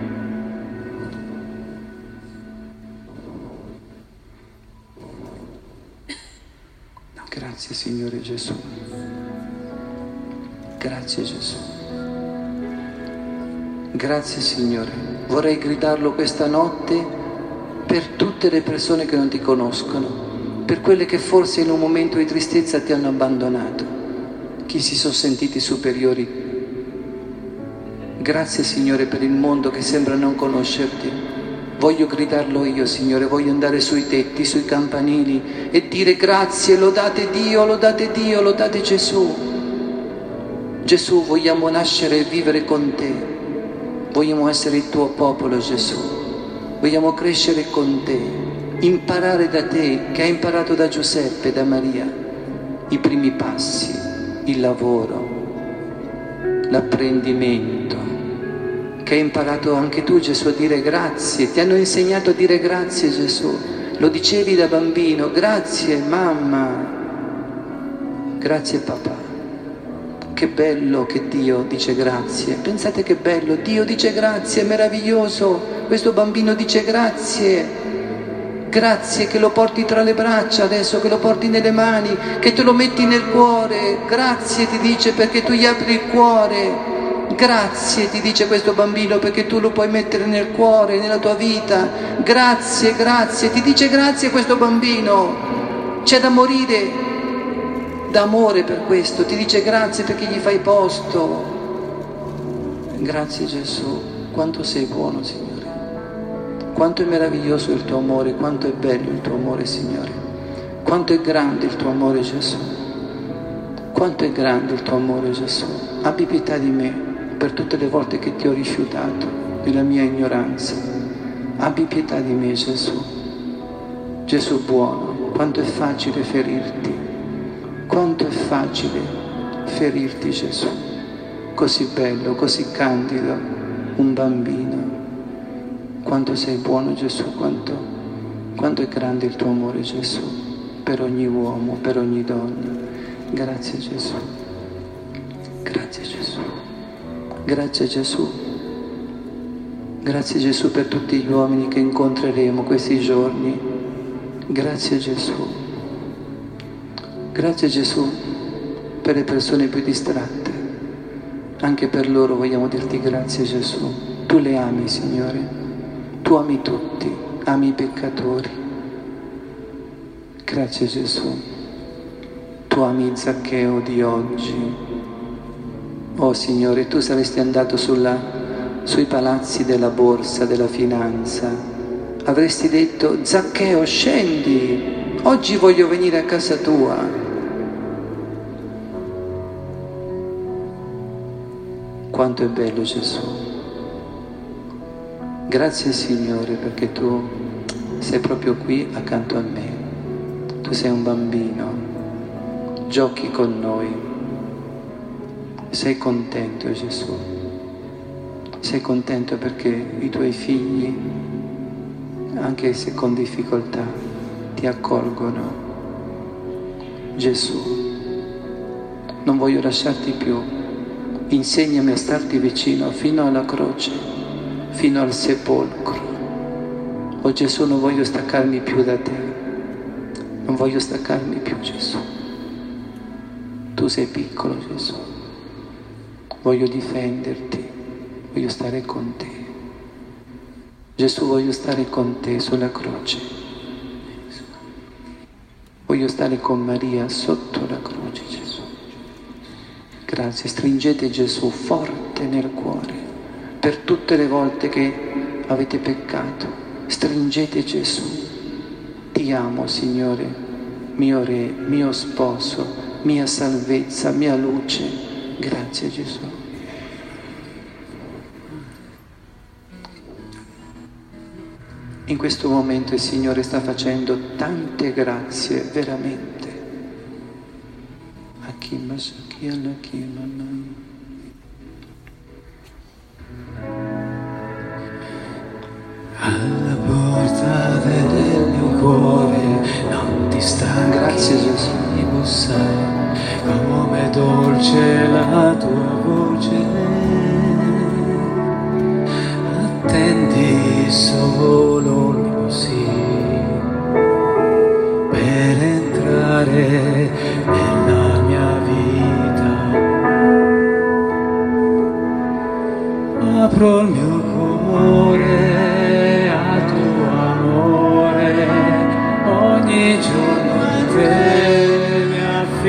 Grazie Signore Gesù. Grazie Gesù. Grazie Signore. Vorrei gridarlo questa notte per tutte le persone che non ti conoscono, per quelle che forse in un momento di tristezza ti hanno abbandonato, chi si sono sentiti superiori. Grazie Signore per il mondo che sembra non conoscerti. Voglio gridarlo io, Signore, voglio andare sui tetti, sui campanili e dire grazie, lodate Dio, lodate Dio, lodate Gesù. Gesù, vogliamo nascere e vivere con te, vogliamo essere il tuo popolo, Gesù. Vogliamo crescere con te, imparare da te, che hai imparato da Giuseppe, da Maria, i primi passi, il lavoro, l'apprendimento, che hai imparato anche tu, Gesù, a dire grazie. Ti hanno insegnato a dire grazie, Gesù. Lo dicevi da bambino: grazie mamma, grazie papà. Che bello che Dio dice grazie. Pensate che bello, Dio dice grazie, è meraviglioso. Questo bambino dice grazie. Grazie che lo porti tra le braccia adesso, che lo porti nelle mani, che te lo metti nel cuore. Grazie ti dice perché tu gli apri il cuore. Grazie ti dice questo bambino perché tu lo puoi mettere nel cuore, nella tua vita. Grazie, grazie, ti dice grazie questo bambino. C'è da morire d'amore per questo, ti dice grazie perché gli fai posto. Grazie Gesù, quanto sei buono Signore, quanto è meraviglioso il tuo amore, quanto è bello il tuo amore Signore, quanto è grande il tuo amore Gesù, quanto è grande il tuo amore Gesù. Abbi pietà di me per tutte le volte che ti ho rifiutato nella mia ignoranza. Abbi pietà di me Gesù. Gesù buono, quanto è facile ferirti. Quanto è facile ferirti Gesù, così bello, così candido, un bambino. Quanto sei buono Gesù, quanto è grande il tuo amore Gesù, per ogni uomo, per ogni donna. Grazie Gesù, grazie Gesù, grazie Gesù, grazie Gesù per tutti gli uomini che incontreremo questi giorni. Grazie Gesù. Grazie Gesù per le persone più distratte, anche per loro vogliamo dirti grazie Gesù. Tu le ami Signore, tu ami tutti, ami i peccatori. Grazie Gesù, tu ami Zaccheo di oggi. Oh Signore, tu saresti andato sui palazzi della borsa, della finanza, avresti detto: Zaccheo scendi, oggi voglio venire a casa tua. Quanto è bello Gesù. Grazie Signore perché tu sei proprio qui accanto a me. Tu sei un bambino, giochi con noi, sei contento Gesù, sei contento perché i tuoi figli, anche se con difficoltà, ti accolgono. Gesù, non voglio lasciarti più, insegnami a starti vicino fino alla croce, fino al sepolcro. Oh Gesù, non voglio staccarmi più da te, non voglio staccarmi più Gesù. Tu sei piccolo Gesù, voglio difenderti, voglio stare con te. Gesù, voglio stare con te sulla croce. Voglio stare con Maria sotto la croce, Gesù. Grazie, stringete Gesù forte nel cuore per tutte le volte che avete peccato. Stringete Gesù. Ti amo, Signore, mio Re, mio sposo, mia salvezza, mia luce. Grazie, Gesù. In questo momento il Signore sta facendo tante grazie, veramente. Alla porta del mio cuore non ti stanchi. Grazie Gesù. Bussare, come dolce la tua voce. Attendi solo il mio sì per entrare nella mia vita. Apro il mio cuore al tuo amore, ogni giorno a te mi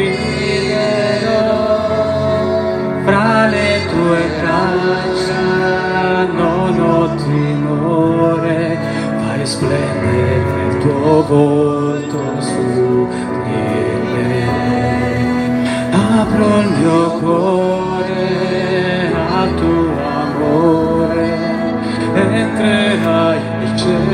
affiderò. Fra le tue braccia non ho timore, fai splendere il tuo volto su di me. Apro il mio cuore al tuo amore, entrerai e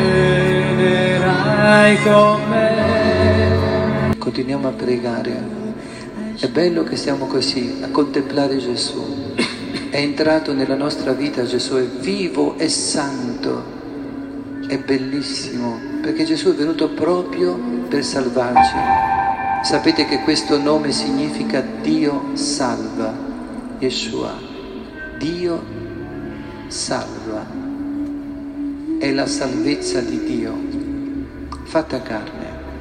cenerai con me. Continuiamo a pregare. È bello che siamo così, a contemplare Gesù. È entrato nella nostra vita Gesù, è vivo e santo, è bellissimo, perché Gesù è venuto proprio per salvarci. Sapete che questo nome significa Dio salva, Yeshua, Dio salva, è la salvezza di Dio, fatta carne.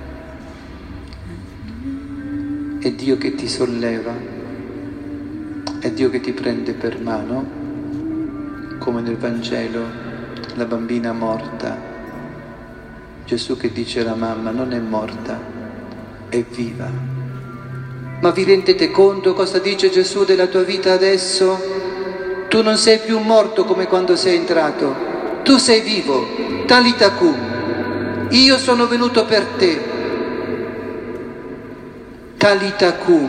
È Dio che ti solleva, è Dio che ti prende per mano, come nel Vangelo, la bambina morta. Gesù che dice alla mamma, non è morta, è viva. Ma vi rendete conto cosa dice Gesù della tua vita adesso? Tu non sei più morto come quando sei entrato, tu sei vivo, talita cum. Io sono venuto per te. Talita cum,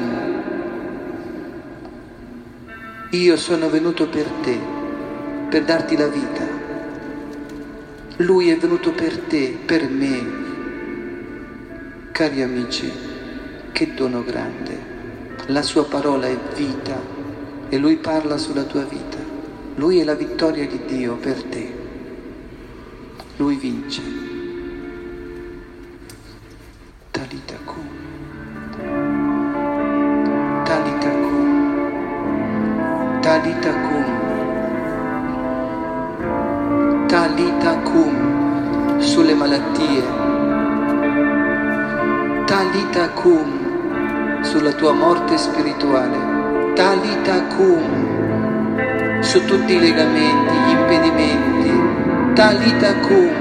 io sono venuto per te, per darti la vita. Lui è venuto per te, per me. Cari amici, che dono grande. La sua parola è vita e Lui parla sulla tua vita. Lui è la vittoria di Dio per te. Lui vince. Talita cum. Talita cum, talita cum sulle malattie, talita cum sulla tua morte spirituale, talita cum su tutti i legamenti, gli impedimenti, talita cum.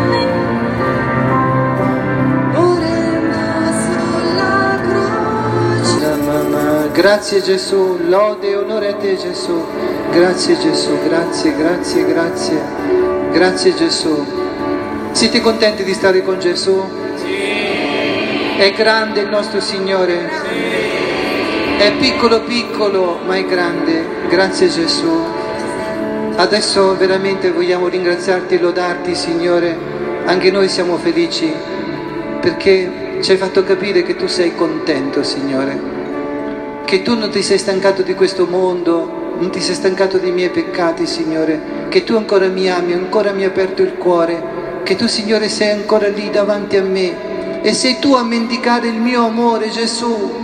Sulla Grazie Gesù, lode e onore a te Gesù. Grazie Gesù, grazie, grazie, grazie. Grazie Gesù. Siete contenti di stare con Gesù? Sì. È grande il nostro Signore. Sì. È piccolo piccolo, ma è grande. Grazie Gesù. Adesso veramente vogliamo ringraziarti e lodarti, Signore. Anche noi siamo felici perché ci hai fatto capire che tu sei contento, Signore. Che tu non ti sei stancato di questo mondo, non ti sei stancato dei miei peccati, Signore, che tu ancora mi ami, ancora mi hai aperto il cuore, che tu, Signore, sei ancora lì davanti a me e sei tu a mendicare il mio amore, Gesù.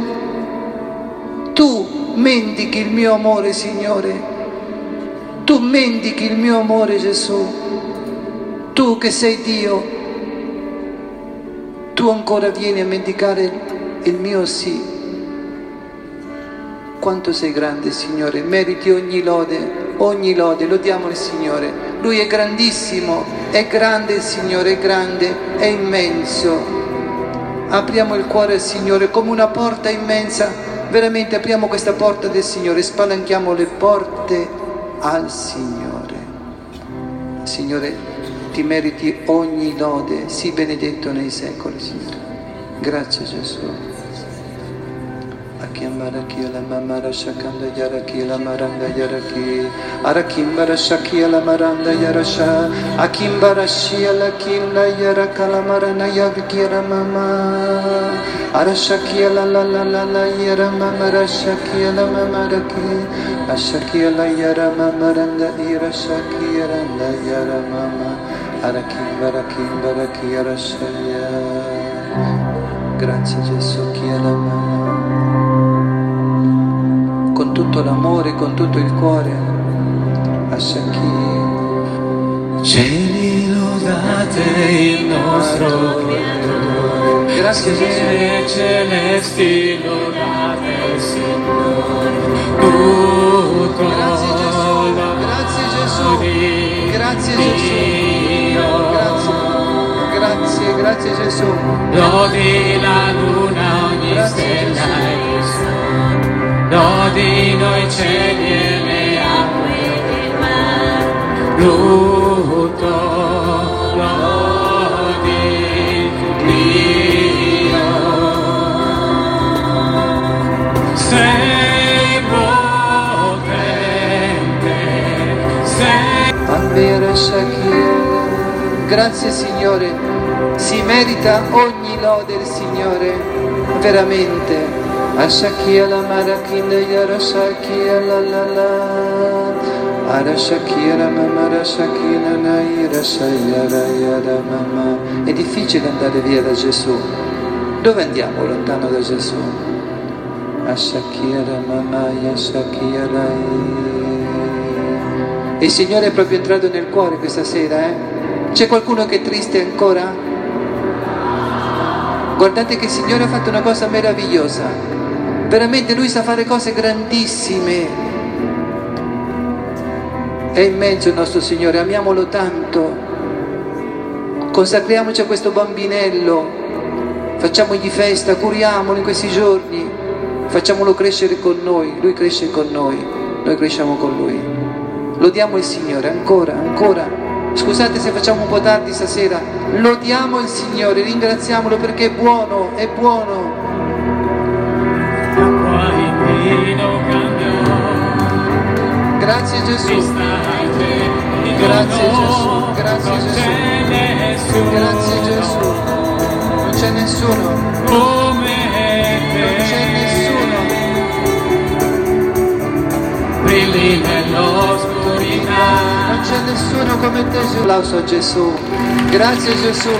Tu mendichi il mio amore, Signore. Tu mendichi il mio amore, Gesù. Tu che sei Dio, tu ancora vieni a mendicare il mio sì. Quanto sei grande, Signore, meriti ogni lode, lodiamo il Signore. Lui è grandissimo, è grande il Signore, è grande, è immenso. Apriamo il cuore al Signore come una porta immensa, veramente apriamo questa porta del Signore, spalanchiamo le porte al Signore. Signore, ti meriti ogni lode, sii benedetto nei secoli, Signore. Grazie Gesù. Akiambaraki la mamara shakanda yaraki la maranda yaraki arakimbara shaki la maranda yarasha akimbarashi la kinda yaraka la marana yaraki la mama arashaki la yara mamara shaki la mamaraki ashaki la yara mamaranda irashaki yaranda yara mama arakimbara yarashaya. Grazie Gesù, chi è la mamma? Con tutto l'amore, con tutto il cuore, Ashaki. Cieli lodate il nostro Creatore, grazie Gesù. Celesti lodate il Signore, tutto grazie Gesù, grazie Gesù, grazie Gesù, grazie Gesù. Lodi la luna, ogni stella e il sole, lodi noi cieli e le acque del mare, tutto lodi Dio. Sei potente, sei... Ambera Shakia. Grazie Signore. Si merita ogni lode il Signore, veramente. Ashakia la marakinda yarashakia la la la arashakia la mamara shakina na irashayara yara mama. È difficile andare via da Gesù. Dove andiamo lontano da Gesù? Ashakia la mama yashakia la. E il Signore è proprio entrato nel cuore questa sera, C'è qualcuno che è triste ancora? Guardate che il Signore ha fatto una cosa meravigliosa. Veramente Lui sa fare cose grandissime. È immenso il nostro Signore, amiamolo tanto. Consacriamoci a questo bambinello. Facciamogli festa, curiamolo in questi giorni. Facciamolo crescere con noi. Lui cresce con noi. Noi cresciamo con Lui. Lodiamo il Signore ancora, ancora. Scusate se facciamo un po' tardi stasera, lodiamo il Signore, ringraziamolo perché è buono, è buono. Grazie Gesù, grazie Gesù, grazie Gesù, grazie Gesù. Non c'è nessuno, non c'è nessuno. Brilli nell'oscurità. Non c'è nessuno come te, Gesù. Applauso a Gesù. Grazie Gesù.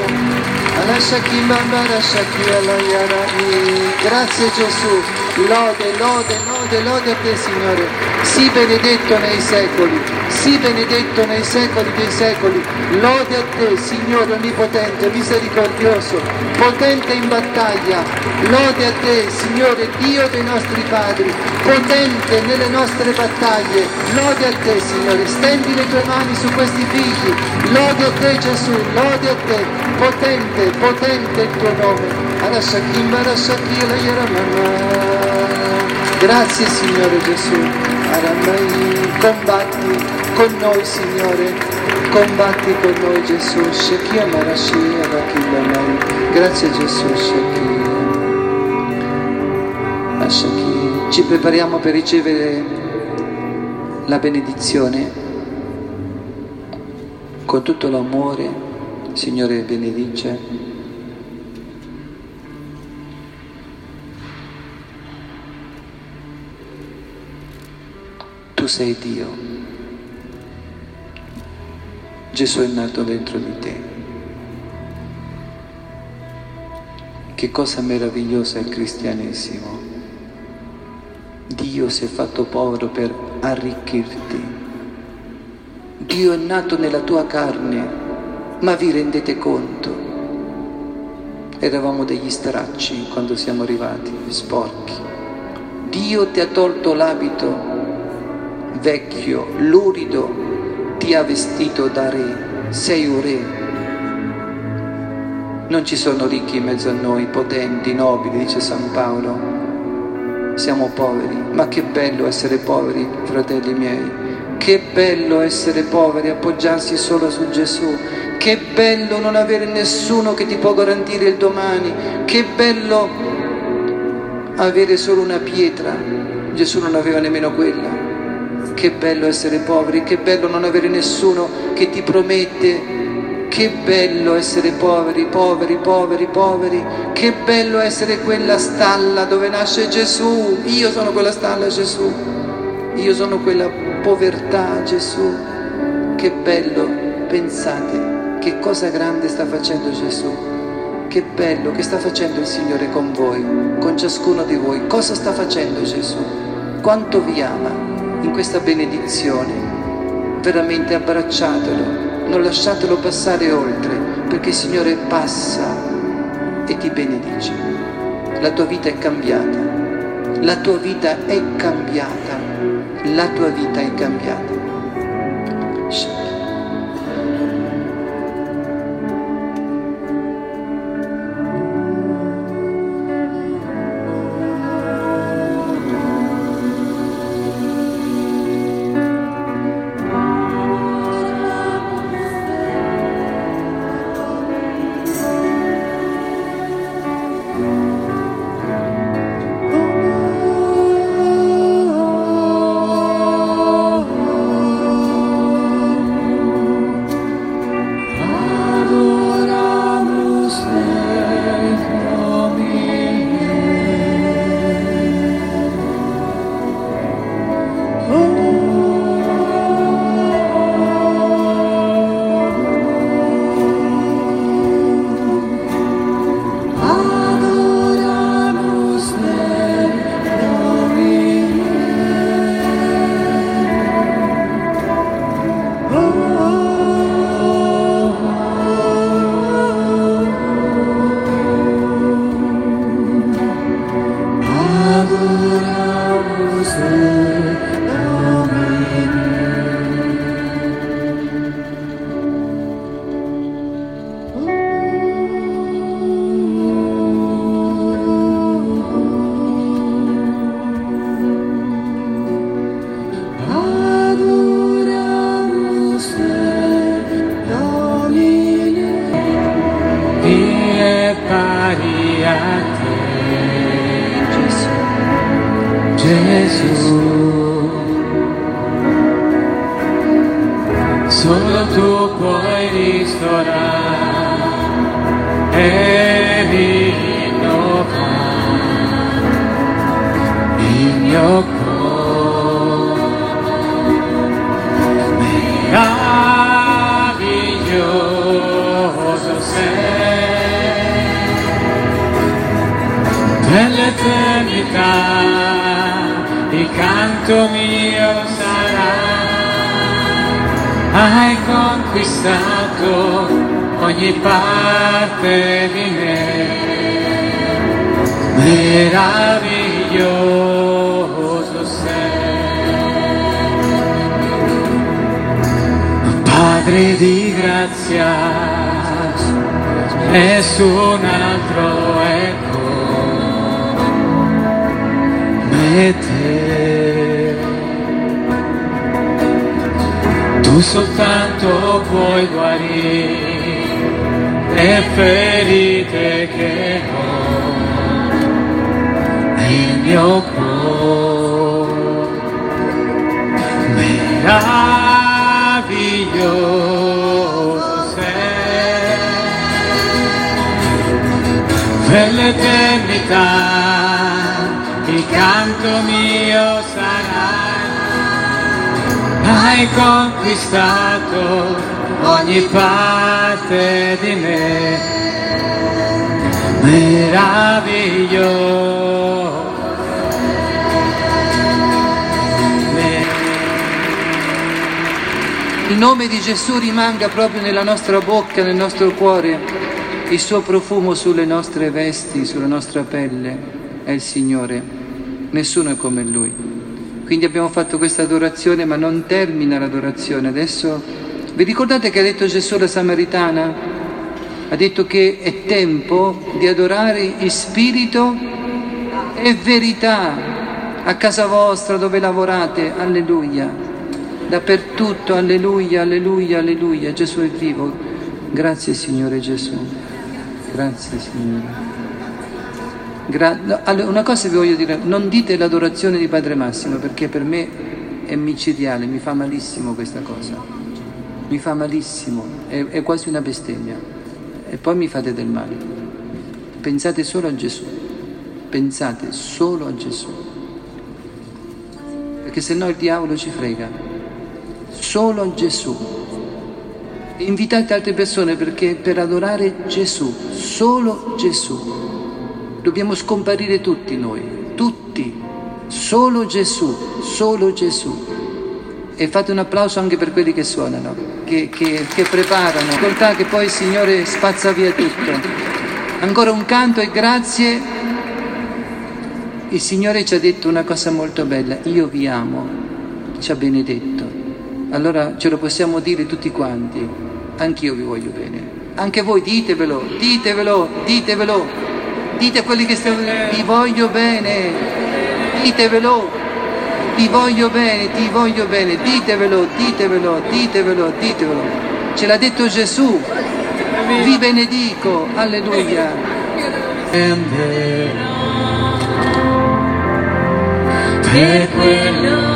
Grazie Gesù. Lode a te, Signore. Sii benedetto nei secoli. Sii benedetto nei secoli dei secoli. Lode a te, Signore onnipotente, misericordioso, potente in battaglia. Lode a te, Signore, Dio dei nostri padri, potente nelle nostre battaglie. Lode a te, Signore, stendi le tue mani su questi figli. Lode a te, Gesù, lode a te, potente, potente il tuo nome. Grazie Signore Gesù. Combatti con noi Signore, combatti con noi Gesù. Grazie Gesù. Ci prepariamo per ricevere la benedizione con tutto l'amore. Signore benedice. Tu sei Dio. Gesù è nato dentro di te. Che cosa meravigliosa è il cristianesimo. Dio si è fatto povero per arricchirti. Dio è nato nella tua carne, ma vi rendete conto? Eravamo degli stracci quando siamo arrivati, sporchi. Dio ti ha tolto l'abito vecchio, lurido, ti ha vestito da re, sei un re. Non ci sono ricchi in mezzo a noi, potenti, nobili, dice San Paolo. Siamo poveri, ma che bello essere poveri, fratelli miei. Che bello essere poveri, appoggiarsi solo su Gesù. Che bello non avere nessuno che ti può garantire il domani. Che bello avere solo una pietra. Gesù non aveva nemmeno quella. Che bello essere poveri, che bello non avere nessuno che ti promette. Che bello essere poveri, poveri, poveri, poveri. Che bello essere quella stalla dove nasce Gesù. Io sono quella stalla, Gesù. Io sono quella povertà, Gesù. Che bello, pensate, che cosa grande sta facendo Gesù. Che bello che sta facendo il Signore con voi, con ciascuno di voi. Cosa sta facendo Gesù? Quanto vi ama in questa benedizione. Veramente abbracciatelo. Non lasciatelo passare oltre, perché il Signore passa e ti benedice. La tua vita è cambiata, la tua vita è cambiata, la tua vita è cambiata. Solo tu puoi ristorare e rinnovare il mio cuore. Meraviglioso sei, per l'eternità il canto mio sarà. Hai conquistato ogni parte di me, meraviglioso sei. Padre di grazia, nessun altro è come, è te. Tu soltanto puoi guarire le ferite che ho nel mio cuore. Meraviglioso sei, per l'eternità il canto mio sarai. Hai conquistato ogni parte di me, meraviglioso. Il nome di Gesù rimanga proprio nella nostra bocca, nel nostro cuore, il suo profumo sulle nostre vesti, sulla nostra pelle, è il Signore. Nessuno è come Lui. Quindi abbiamo fatto questa adorazione, ma non termina l'adorazione. Adesso vi ricordate che ha detto Gesù alla Samaritana? Ha detto che è tempo di adorare in spirito e verità, a casa vostra, dove lavorate, alleluia. Dappertutto, alleluia, alleluia, alleluia, Gesù è vivo. Grazie Signore Gesù, grazie Signore. Allora, una cosa vi voglio dire, non dite l'adorazione di Padre Massimo, perché per me è micidiale, mi fa malissimo questa cosa, mi fa malissimo, è quasi una bestemmia, e poi mi fate del male. Pensate solo a Gesù, pensate solo a Gesù, perché se no il diavolo ci frega. Solo a Gesù. E invitate altre persone, perché per adorare Gesù, solo Gesù, dobbiamo scomparire tutti noi, tutti, solo Gesù, solo Gesù. E fate un applauso anche per quelli che suonano, che preparano. Ascoltate che poi il Signore spazza via tutto. Ancora un canto e grazie. Il Signore ci ha detto una cosa molto bella: io vi amo, ci ha benedetto. Allora ce lo possiamo dire tutti quanti, anch'io vi voglio bene, anche voi ditevelo, ditevelo, ditevelo, dite a quelli che stanno, vi voglio bene, ditevelo, vi voglio bene, ti voglio bene, ditevelo, ditevelo, ditevelo, ditevelo, ce l'ha detto Gesù, vi benedico, alleluia. Per quello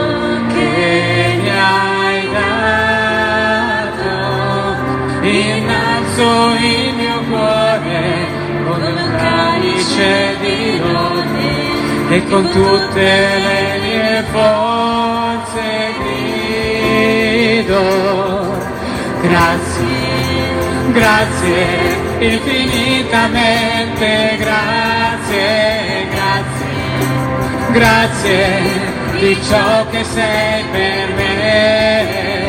innalzo il mio cuore con un calice di lode e con tutte le mie forze grido grazie, grazie, infinitamente grazie, grazie, grazie di ciò che sei per me.